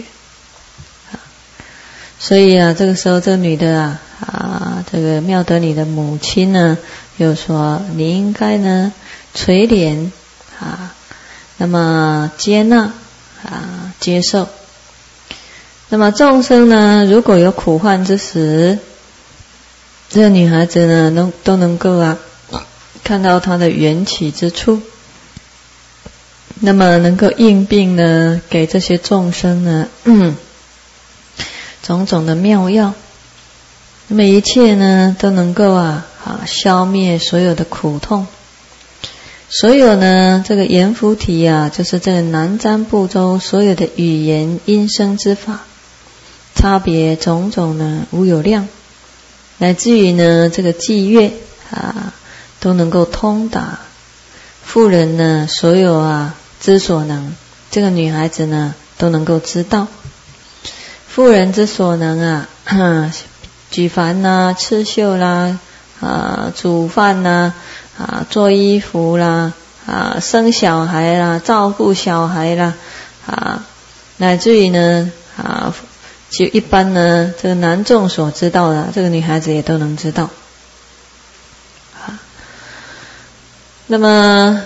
所以啊，这个时候这个女的啊啊，这个妙德女的母亲呢，就说你应该呢垂怜啊那么接纳啊，接受。那么众生呢，如果有苦患之时，这个女孩子呢，能都能够啊，看到她的缘起之处，那么能够应病呢，给这些众生呢，嗯，种种的妙药。那么一切呢，都能够啊，啊，消灭所有的苦痛。所有呢，这个阎浮提啊，就是这个南瞻部洲所有的语言音声之法，差别种种呢，无有量，乃至于呢，这个伎乐啊，都能够通达。妇人呢，所有啊之所能，这个女孩子呢，都能够知道。妇人之所能啊，举凡啦、刺绣啦、啊煮饭啦、啊做衣服啦、啊生小孩啦、照顾小孩啦、啊乃至于呢啊就一般呢这个男众所知道的，这个女孩子也都能知道。啊，那么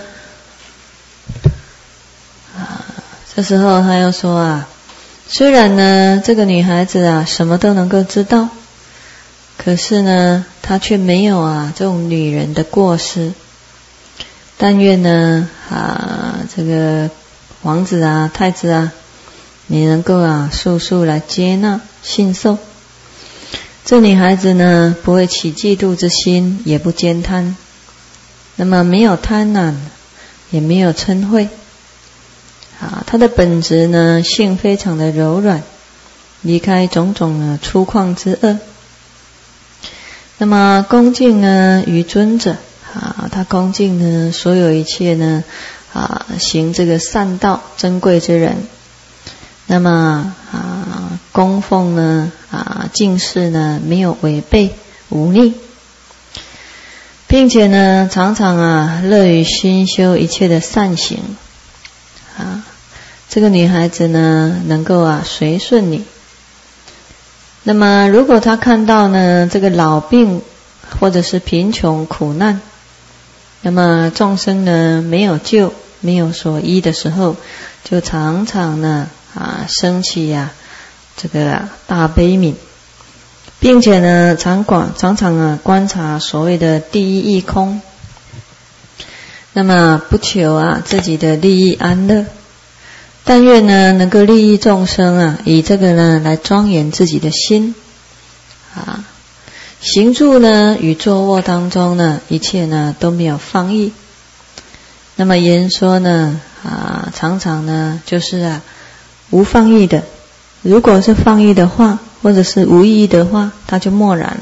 啊这时候他又说啊，虽然呢这个女孩子啊什么都能够知道，可是呢她却没有啊这种女人的过失。但愿呢啊这个王子啊太子啊，你能够啊速速来接纳信受。这女孩子呢不会起嫉妒之心，也不兼贪，那么没有贪婪，也没有嗔恚啊，她的本质呢性非常的柔软，离开种种的粗犷之恶。那么恭敬呢于尊者啊，他恭敬呢所有一切呢啊行这个善道珍贵之人。那么啊供奉呢啊敬事呢没有违背忤逆，并且呢常常啊乐于熏修一切的善行啊。这个女孩子呢能够啊随顺你。那么如果她看到呢这个老病或者是贫穷苦难，那么众生呢没有救没有所依的时候，就常常呢啊升起呀、啊、这个、啊、大悲悯，并且呢常广常常啊观察所谓的第一义空，那么不求啊自己的利益安乐，但愿呢能够利益众生啊，以这个呢来庄严自己的心啊。行住呢与坐卧当中呢，一切呢都没有放逸。那么言说呢啊，常常呢就是啊无放逸的。如果是放逸的话，或者是无意义的话，它就默然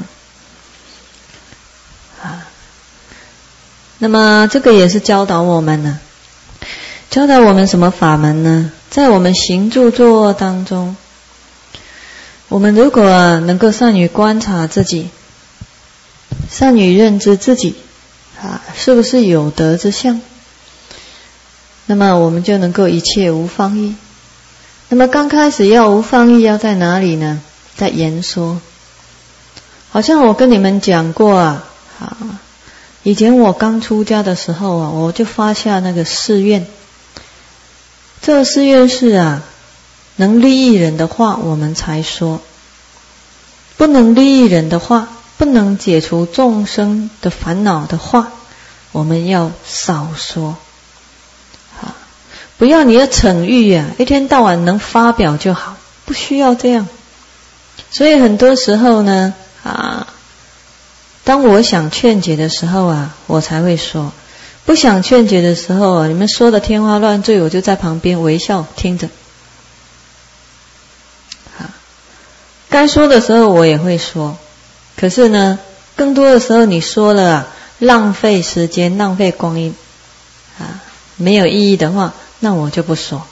啊。那么这个也是教导我们呢，教导我们什么法门呢？在我们行住坐卧当中，我们如果啊能够善于观察自己，善于认知自己啊，是不是有德之相，那么我们就能够一切无放逸。那么刚开始要无放逸要在哪里呢？在言说。好像我跟你们讲过啊，啊以前我刚出家的时候啊，我就发下那个誓愿，这个誓愿是啊，能利益人的话我们才说，不能利益人的话，不能解除众生的烦恼的话，我们要少说啊！不要你的逞欲啊，一天到晚能发表就好，不需要这样。所以很多时候呢啊，当我想劝解的时候啊，我才会说；不想劝解的时候啊，你们说的天花乱坠，我就在旁边微笑听着。啊，该说的时候我也会说。可是呢，更多的时候你说了啊，浪费时间，浪费光阴啊，没有意义的话，那我就不说。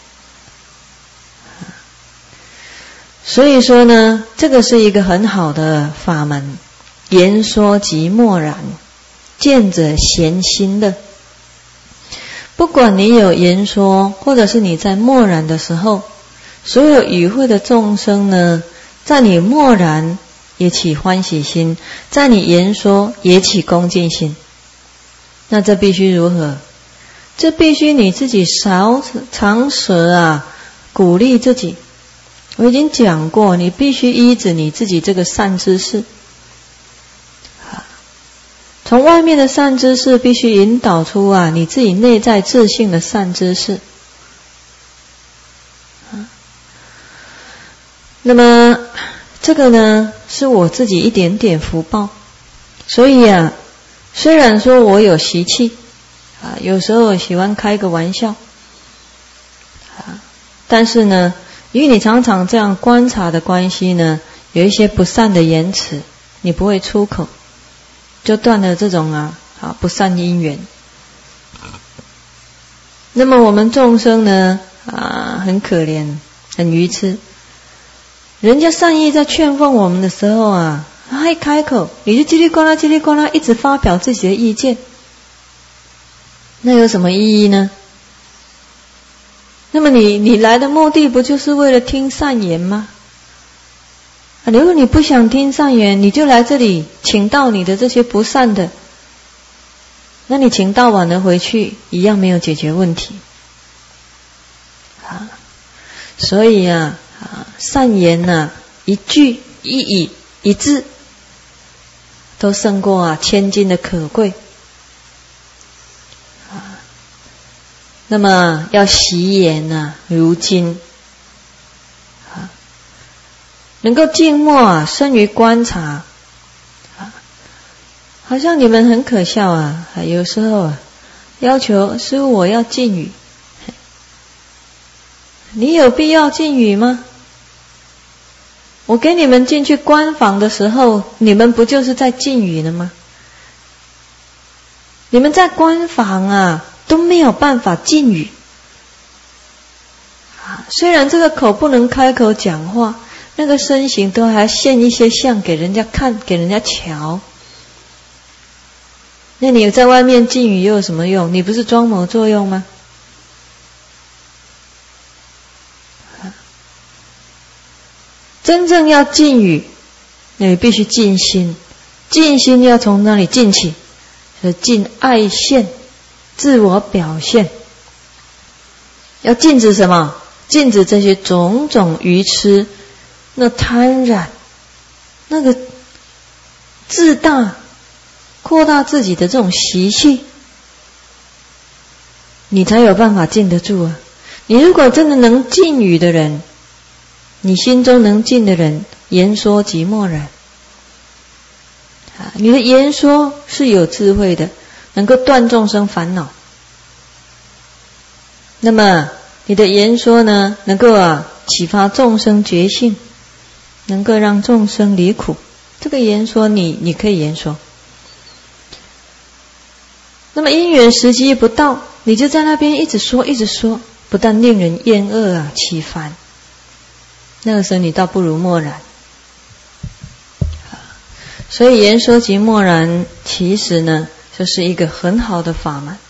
所以说呢，这个是一个很好的法门，言说即默然，见者闲心乐。不管你有言说，或者是你在默然的时候，所有与会的众生呢，在你默然也起欢喜心，在你言说也起恭敬心。那这必须如何？ 这必须你自己少常时啊，鼓励自己。我已经讲过，你必须依止你自己这个善知识。从外面的善知识必须引导出啊，你自己内在自性的善知识。那么这个呢，是我自己一点点福报。所以啊，虽然说我有习气啊，有时候喜欢开个玩笑啊，但是呢，因为你常常这样观察的关系呢，有一些不善的言辞，你不会出口，就断了这种啊啊不善因缘。那么我们众生呢啊，很可怜，很愚痴。人家善意在劝奉我们的时候啊，他一开口，你就叽里呱啦叽里呱啦一直发表自己的意见，那有什么意义呢？那么你你来的目的不就是为了听善言吗？啊，如果你不想听善言，你就来这里请到你的这些不善的，那你请到晚了回去一样没有解决问题啊。所以啊啊善言啊，一句一语一字都胜过啊千金的可贵啊。那么要习言啊如金啊，能够静默啊生于观察啊。好像你们很可笑啊，有时候啊要求师父我要禁语，你有必要禁语吗？我给你们进去观访的时候，你们不就是在禁语了吗？你们在观访啊都没有办法禁语啊，虽然这个口不能开口讲话，那个身形都还现一些相给人家看，给人家瞧。那你在外面禁语又有什么用？你不是装模作样吗？真正要禁语，你必须静心，静心要从哪里静起？是禁爱现，自我表现。要禁止什么？禁止这些种种愚痴，那贪染，那个自大、扩大自己的这种习气，你才有办法禁得住啊！你如果真的能禁语的人，你心中能静的人，言说即默然啊！你的言说是有智慧的，能够断众生烦恼。那么你的言说呢，能够啊启发众生觉性，能够让众生离苦。这个言说你你可以言说。那么因缘时机不到，你就在那边一直说一直说，不但令人厌恶啊起烦。那个时候你倒不如默然。所以言说即默然，其实呢就是一个很好的法门。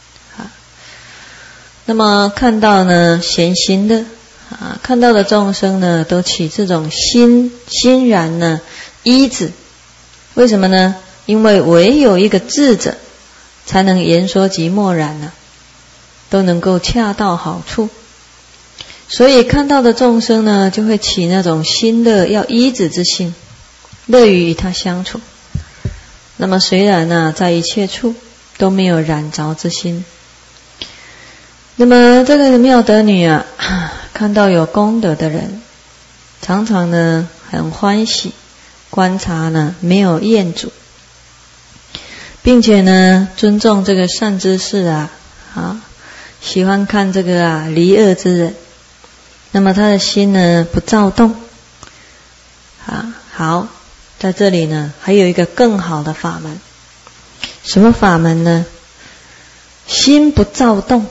那么看到呢闲心的啊，看到的众生呢都起这种心欣然呢依止。为什么呢？因为唯有一个智者才能言说即默然呢，都能够恰到好处。所以看到的众生呢，就会起那种心乐要依止之心，乐于与他相处。那么虽然呢，在一切处都没有染着之心。那么这个妙德女啊，看到有功德的人，常常呢很欢喜，观察呢没有厌阻，并且呢尊重这个善知识啊，啊，喜欢看这个啊离恶之人。那么他的心呢不躁动啊。好，在这里呢还有一个更好的法门。什么法门呢？心不躁动，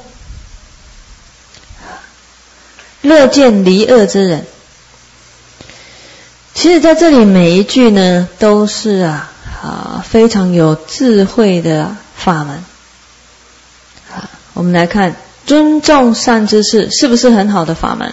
乐见离恶之人。其实在这里每一句呢都是啊啊非常有智慧的法门啊。我们来看尊重善知识是不是很好的法门？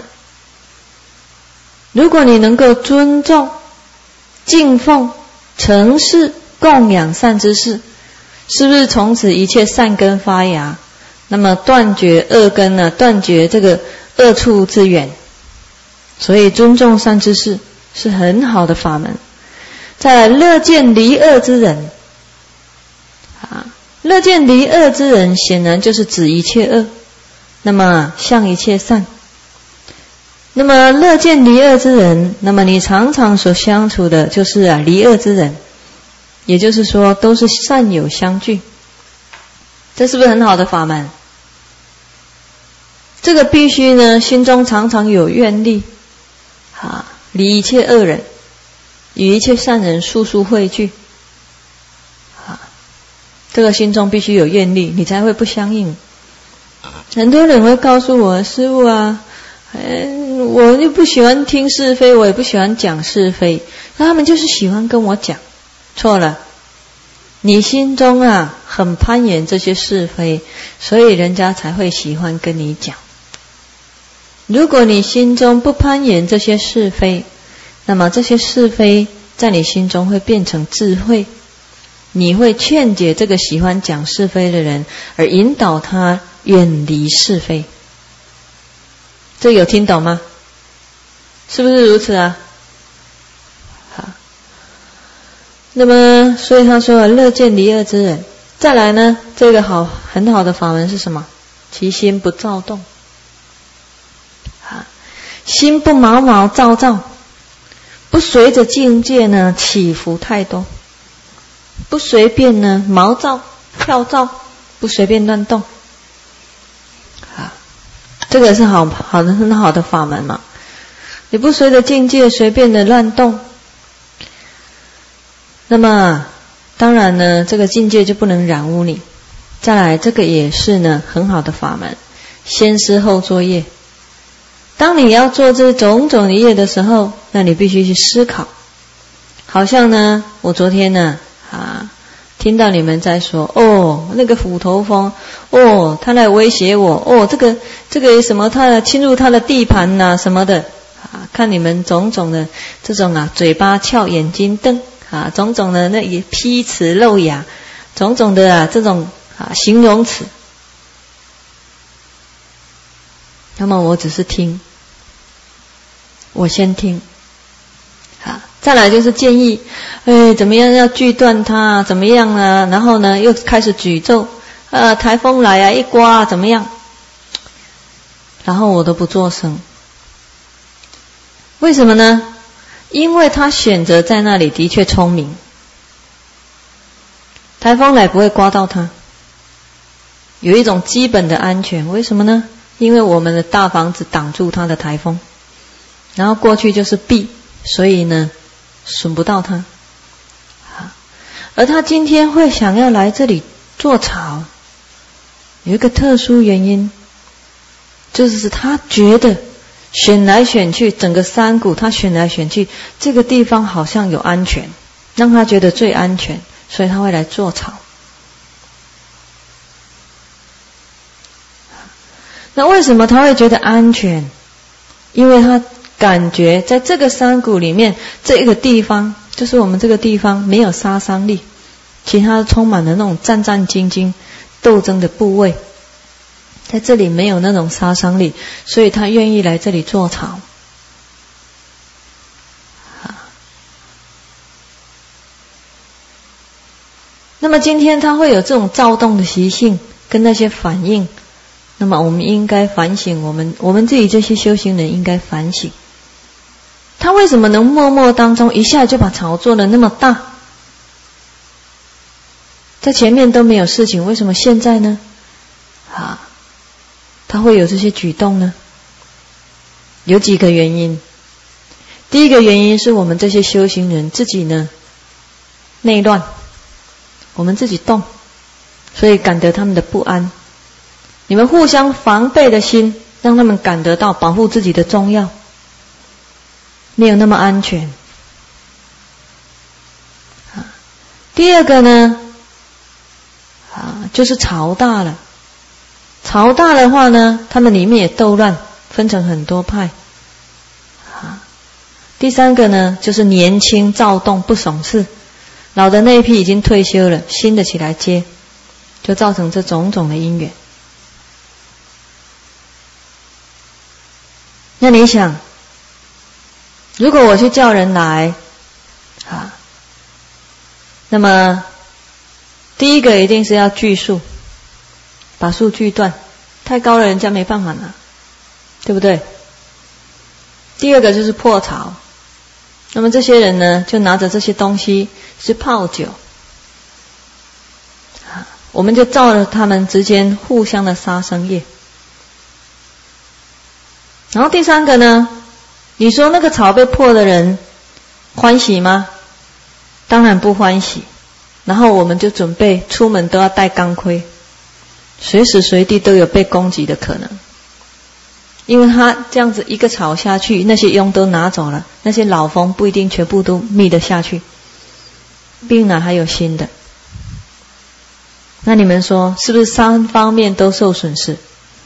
如果你能够尊重、敬奉、承事、供养善知识，是不是从此一切善根发芽， 那么断绝恶根呢，断绝这个恶处之缘，所以尊重善知识是很好的法门。再来乐见离恶之人啊，乐见离恶之人显然就是指一切恶，那么向一切善。那么乐见离恶之人，那么你常常所相处的就是啊离恶之人，也就是说都是善友相聚，这是不是很好的法门？这个必须呢心中常常有愿力啊，离一切恶人，与一切善人速速汇聚啊，这个心中必须有愿力，你才会不相应。很多人会告诉我，师父啊，嗯，我又不喜欢听是非，我也不喜欢讲是非，那他们就是喜欢跟我讲。错了，你心中啊很攀岩这些是非，所以人家才会喜欢跟你讲。如果你心中不攀岩这些是非，那么这些是非在你心中会变成智慧，你会劝解这个喜欢讲是非的人，而引导他远离是非。这有听懂吗？是不是如此啊？好，那么所以他说乐见离恶之人。再来呢，这个好很好的法门是什么？其心不躁动，啊，心不毛毛躁躁，不随着境界呢起伏太多，不随便呢毛躁跳躁，不随便乱动。这个是好好的很好的法门嘛，你不随着境界随便的乱动，那么当然呢这个境界就不能染污你。再来这个也是呢很好的法门，先思后作业。当你要做这种种的业的时候，那你必须去思考。好像呢我昨天呢啊听到你们在说，哦，那个虎头蜂，哦，他来威胁我，哦，这个这个什么，他侵入他的地盘呐、啊、什么的啊，看你们种种的这种啊，嘴巴翘，眼睛瞪啊，种种的那也批齿露牙，种种的啊这种啊形容词。那么我只是听，我先听。啊，再来就是建议，哎，怎么样要锯断它，怎么样啊？然后呢，又开始诅咒，呃，台风来啊，一刮啊，怎么样？然后我都不作声，为什么呢？因为他选择在那里的确聪明，台风来不会刮到他，有一种基本的安全。为什么呢？因为我们的大房子挡住他的台风，然后过去就是壁。所以呢损不到他，而他今天会想要来这里做草，有一个特殊原因，就是他觉得选来选去，整个山谷他选来选去，这个地方好像有安全，让他觉得最安全，所以他会来做草。那为什么他会觉得安全？因为他感觉在这个山谷里面，这一个地方就是我们这个地方没有杀伤力，其他充满了那种战战兢兢斗争的部位，在这里没有那种杀伤力，所以他愿意来这里做草。那么今天他会有这种躁动的习性跟那些反应，那么我们应该反省，我们我们自己这些修行人应该反省，他为什么能默默当中一下就把草做得那么大？在前面都没有事情，为什么现在呢？啊，他会有这些举动呢？有几个原因。第一个原因是我们这些修行人自己呢内乱，我们自己动，所以感得他们的不安。你们互相防备的心，让他们感得到保护自己的重要，没有那么安全。第二个呢，啊，就是潮大了。潮大的话呢，他们里面也斗乱，分成很多派。啊，第三个呢，就是年轻躁动不懂事，老的那一批已经退休了，新的起来接，就造成这种种的因缘。 那你想，如果我去叫人来啊，那么第一个一定是要锯树，把树锯断，太高了人家没办法拿，对不对？第二个就是破槽，那么这些人呢，就拿着这些东西是泡酒，啊，我们就造了他们之间互相的杀生业。然后第三个呢，你说那个槽被破的人欢喜吗？当然不欢喜。然后我们就准备出门都要戴钢盔，随时随地都有被攻击的可能。因为他这样子一个槽下去，那些佣都拿走了，那些老蜂不一定全部都密得下去，病了还有新的。那你们说是不是三方面都受损失？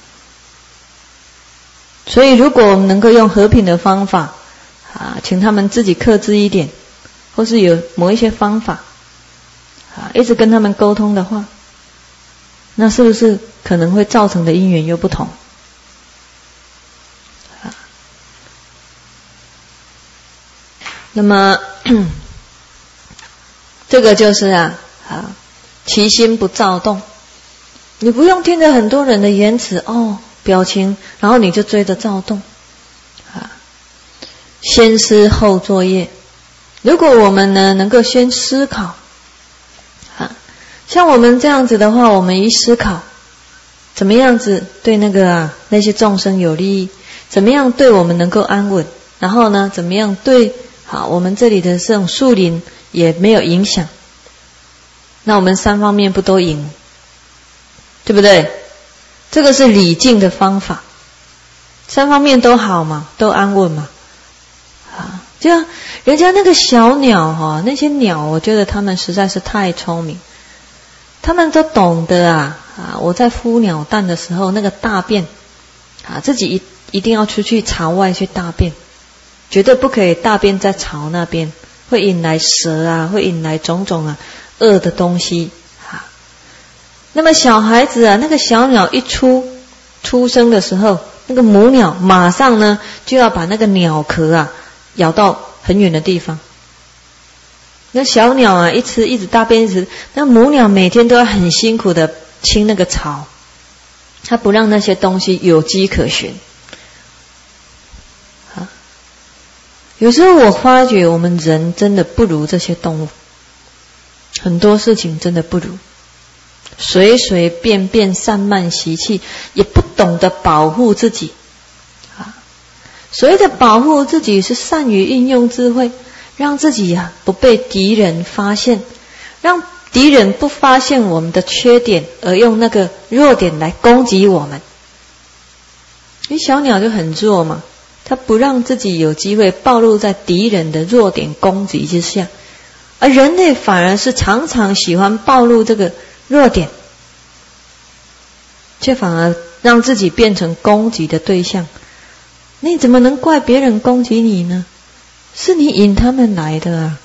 所以如果我们能够用和平的方法啊，请他们自己克制一点，或是有某一些方法啊，一直跟他们沟通的话，那是不是可能会造成的因缘又不同？啊，那么这个就是啊啊，其心不躁动。你不用听着很多人的言辞哦。表情，然后你就追着躁动啊！先思后作业。如果我们呢能够先思考啊，像我们这样子的话，我们一思考，怎么样子对那个啊那些众生有利益，怎么样对我们能够安稳，然后呢怎么样对好我们这里的这种树林也没有影响，那我们三方面不都赢，对不对？这个是理境的方法，三方面都好嘛，都安稳嘛。啊，就像人家那个小鸟哈、哦，那些鸟，我觉得他们实在是太聪明，他们都懂得啊啊！我在孵鸟蛋的时候，那个大便啊，自己一一定要出去巢外去大便，绝对不可以大便在巢那边，会引来蛇啊，会引来种种啊恶的东西。那么小孩子啊，那个小鸟一出出生的时候，那个母鸟马上呢就要把那个鸟壳啊咬到很远的地方。那小鸟啊一吃一直大便一直，那母鸟每天都要很辛苦的清那个巢，它不让那些东西有机可循。啊，有时候我发觉我们人真的不如这些动物，很多事情真的不如。随随便便散漫习气，也不懂得保护自己啊。所谓的保护自己，是善于运用智慧，让自己啊不被敌人发现，让敌人不发现我们的缺点，而用那个弱点来攻击我们。因为小鸟就很弱嘛，它不让自己有机会暴露在敌人的弱点攻击之下，而人类反而是常常喜欢暴露这个弱点，却反而让自己变成攻击的对象。你怎么能怪别人攻击你呢？是你引他们来的啊！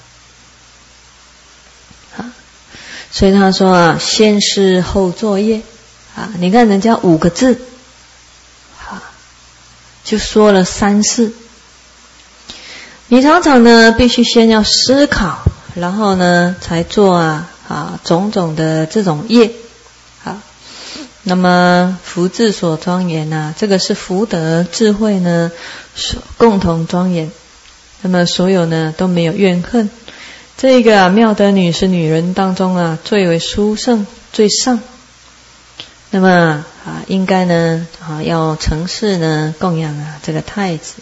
啊，所以他说啊，先思后作业啊。你看人家五个字啊，就说了三事。你常常呢，必须先要思考，然后呢，才做啊。啊，种种的这种业，好，那么福智所庄严啊，这个是福德智慧呢所共同庄严，那么所有呢都没有怨恨。这个啊妙德女是女人当中啊最为殊胜最上，那么啊应该呢啊要承事呢供养啊这个太子。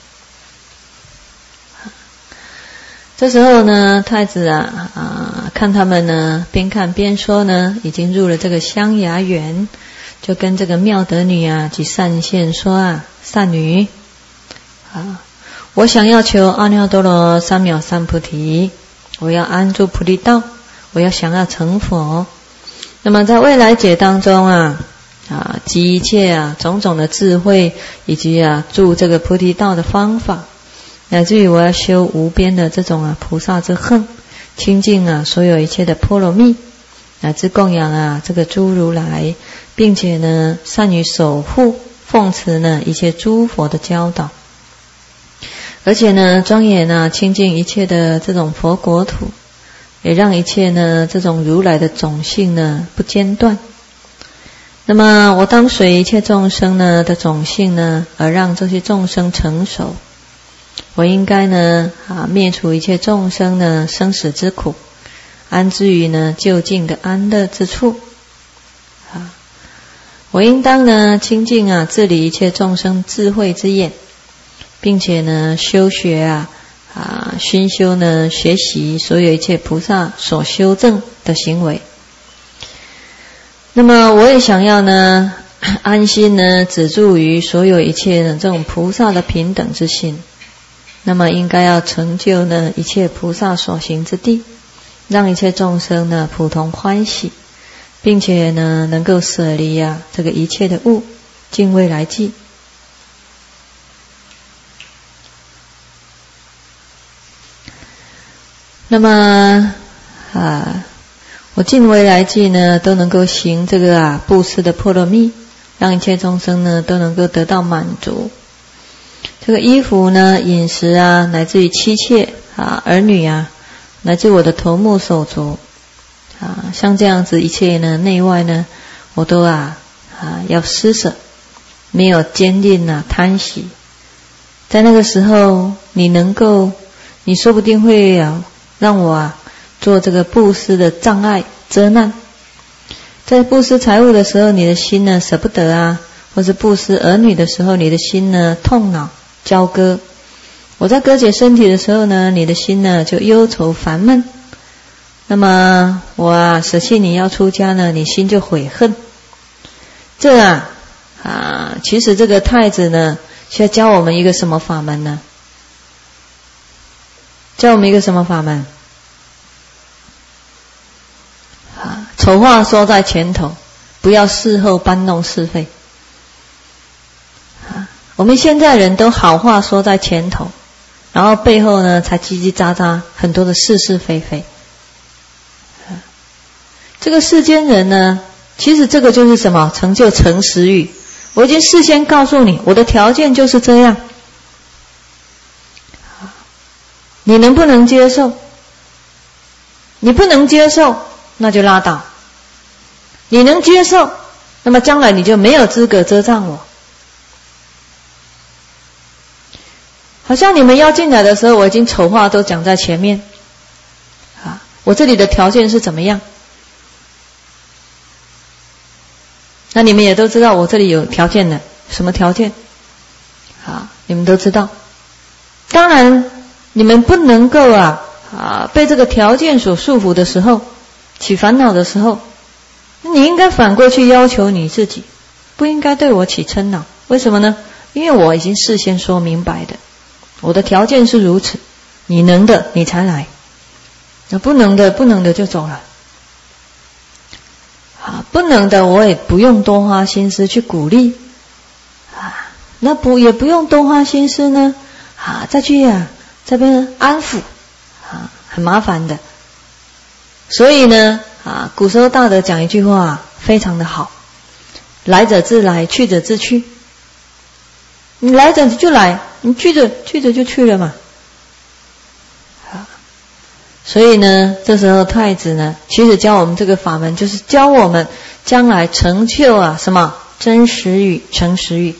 这时候呢，太子啊啊看他们呢，边看边说呢，已经入了这个香芽园，就跟这个妙德女啊及善现说啊，善女啊，我想要求阿耨多罗三藐三菩提，我要安住菩提道，我要想要成佛。那么在未来解当中啊啊集一切啊种种的智慧，以及啊住这个菩提道的方法。乃至于我要修无边的这种啊菩萨之恨，清净啊所有一切的波罗蜜，乃至供养啊这个诸如来，并且呢善于守护奉持呢一切诸佛的教导而且呢，庄严啊，清净一切的这种佛国土，也让一切呢这种如来的种性呢不间断。那么我当随一切众生呢的种性呢，而让这些众生成熟。我应该呢啊灭除一切众生呢生死之苦，安置于呢究竟的安乐之处。啊，我应当呢清净啊治理一切众生智慧之眼。并且呢，修学啊啊，熏修呢，学习所有一切菩萨所修正的行为。那么，我也想要呢，安心呢，止住于所有一切的这种菩萨的平等之心。那么，应该要成就呢一切菩萨所行之地，让一切众生呢普通欢喜，并且呢，能够舍离啊这个一切的物，尽未来际。那么啊，我尽未来际呢，都能够行这个啊布施的波罗蜜，让一切众生呢都能够得到满足。这个衣服呢、饮食啊，乃至于妻妾啊、儿女啊，乃至我的头目手足啊，像这样子一切呢内外呢，我都啊啊要施舍，没有坚定啊贪喜。在那个时候，你能够，你说不定会啊。让我啊做这个布施的障碍遮难。在布施财物的时候，你的心呢舍不得啊，或是布施儿女的时候，你的心呢痛恼交割。我在割解身体的时候呢，你的心呢就忧愁烦闷。那么我啊舍弃你要出家呢，你心就悔恨。这啊啊，其实这个太子呢，需要教我们一个什么法门呢？教我们一个什么法门？啊，丑话说在前头，不要事后搬弄是非。啊，我们现在人都好话说在前头，然后背后呢才叽叽喳喳很多的是是非非。啊，这个世间人呢，其实这个就是什么？成就诚实语。我已经事先告诉你，我的条件就是这样。你能不能接受？你不能接受，那就拉倒。你能接受，那么将来你就没有资格遮障我。好像你们要进来的时候，我已经丑话都讲在前面。啊，我这里的条件是怎么样？那你们也都知道，我这里有条件的，什么条件？啊，你们都知道。当然。你们不能够啊啊被这个条件所束缚的时候，起烦恼的时候，你应该反过去要求你自己，不应该对我起嗔恼。为什么呢？因为我已经事先说明白的，我的条件是如此，你能的你才来，那不能的不能的就走了。啊，不能的我也不用多花心思去鼓励，啊，那不也不用多花心思呢，啊，再去啊。这边安抚啊，很麻烦的。所以呢啊，古时候大德讲一句话、啊、非常的好，来者自来，去者自去。你来者就来，你去者去者就去了嘛。啊，所以呢，这时候太子呢，其实教我们这个法门，就是教我们将来成就啊什么真实语、诚实语。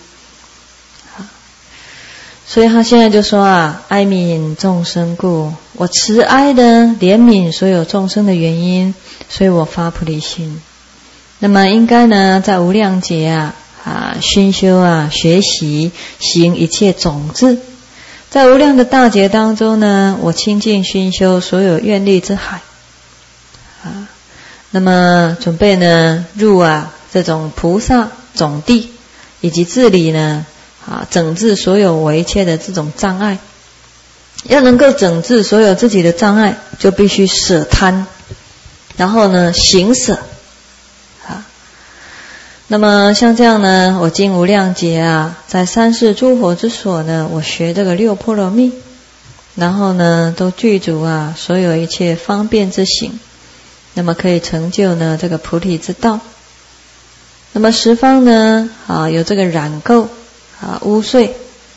所以他现在就说啊，哀悯众生故，我慈哀的怜悯所有众生的原因，所以我发菩提心。那么应该呢，在无量劫啊啊熏修啊学习行一切种子，在无量的大劫当中呢，我清净熏修所有愿力之海啊。那么准备呢入啊这种菩萨种地，以及治理呢。啊，整治所有我一切的这种障碍，要能够整治所有自己的障碍，就必须舍贪，然后呢行舍。啊，那么像这样呢，我经无量劫啊，在三世诸佛之所呢，我学这个六波罗蜜，然后呢都具足啊所有一切方便之行，那么可以成就呢这个菩提之道。那么十方呢啊有这个染垢。啊，污秽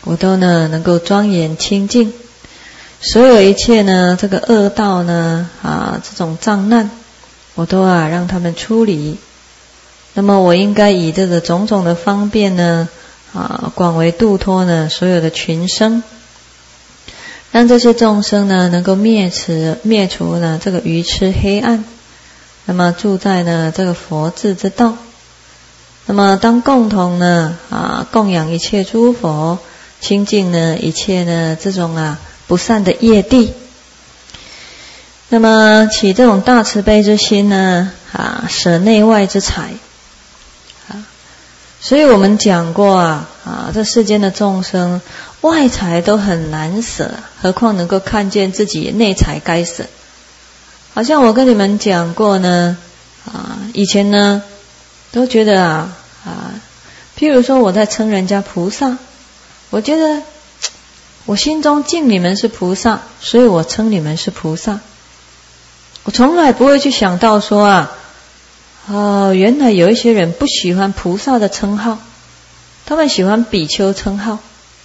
我都呢能够庄严清净。所有一切呢这个恶道呢啊这种障难，我都啊让他们出离。那么我应该以这个种种的方便呢啊广为度脱呢所有的群生，让这些众生呢能够灭除灭除呢这个愚痴黑暗，那么住在呢这个佛智之道。那么当共同呢啊供养一切诸佛，清净呢一切呢这种啊不善的业地，那么起这种大慈悲之心呢啊舍内外之财啊。所以我们讲过啊啊这世间的众生外财都很难舍，何况能够看见自己内财该舍。好像我跟你们讲过呢啊以前呢都觉得啊啊譬如说我在称人家菩萨，我觉得我心中敬你们是菩萨，所以我称你们是菩萨。我从来不会去想到说啊哦，原来有一些人不喜欢菩萨的称号，他们喜欢比丘称号。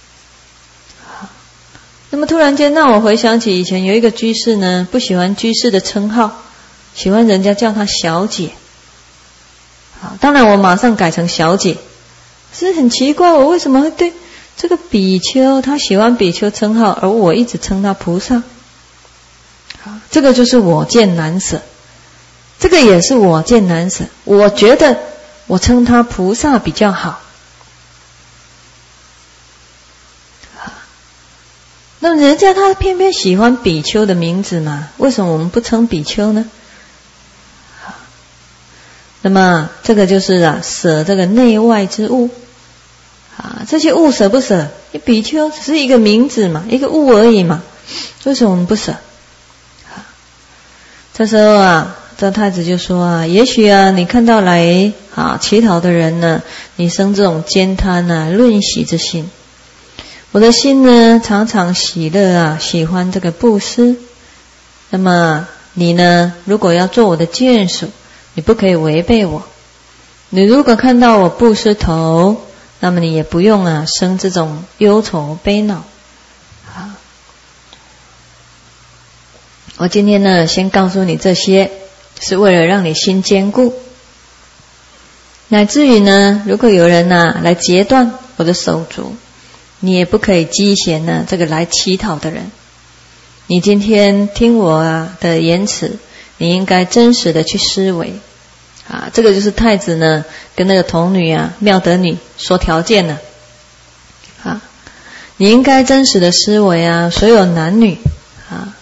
那么突然间让我回想起以前有一个居士呢，不喜欢居士的称号，喜欢人家叫他小姐。好，当然我马上改成小姐。是很奇怪，我为什么会对这个比丘，他喜欢比丘称号，而我一直称他菩萨。好，这个就是我见难舍，这个也是我见难舍。我觉得我称他菩萨比较好。那么人家他偏偏喜欢比丘的名字嘛，为什么我们不称比丘呢？那么这个就是啊舍这个内外之物啊，这些物舍不舍？比丘只是一个名字嘛，一个物而已嘛，为什么我们不舍？这时候啊这太子就说啊，也许啊你看到来啊乞讨的人呢，你生这种慳贪啊论喜之心。我的心呢常常喜乐啊，喜欢这个布施。那么你呢如果要做我的眷属，你不可以违背我。你如果看到我布施头，那么你也不用啊生这种忧愁悲恼。好，我今天呢先告诉你这些，是为了让你心坚固，乃至于呢如果有人啊来截断我的手足，你也不可以积嫌呢这个来乞讨的人。你今天听我啊的言辞，你应该真实的去思维啊。这个就是太子呢跟那个童女啊妙德女说条件了啊。你应该真实的思维啊，所有男女啊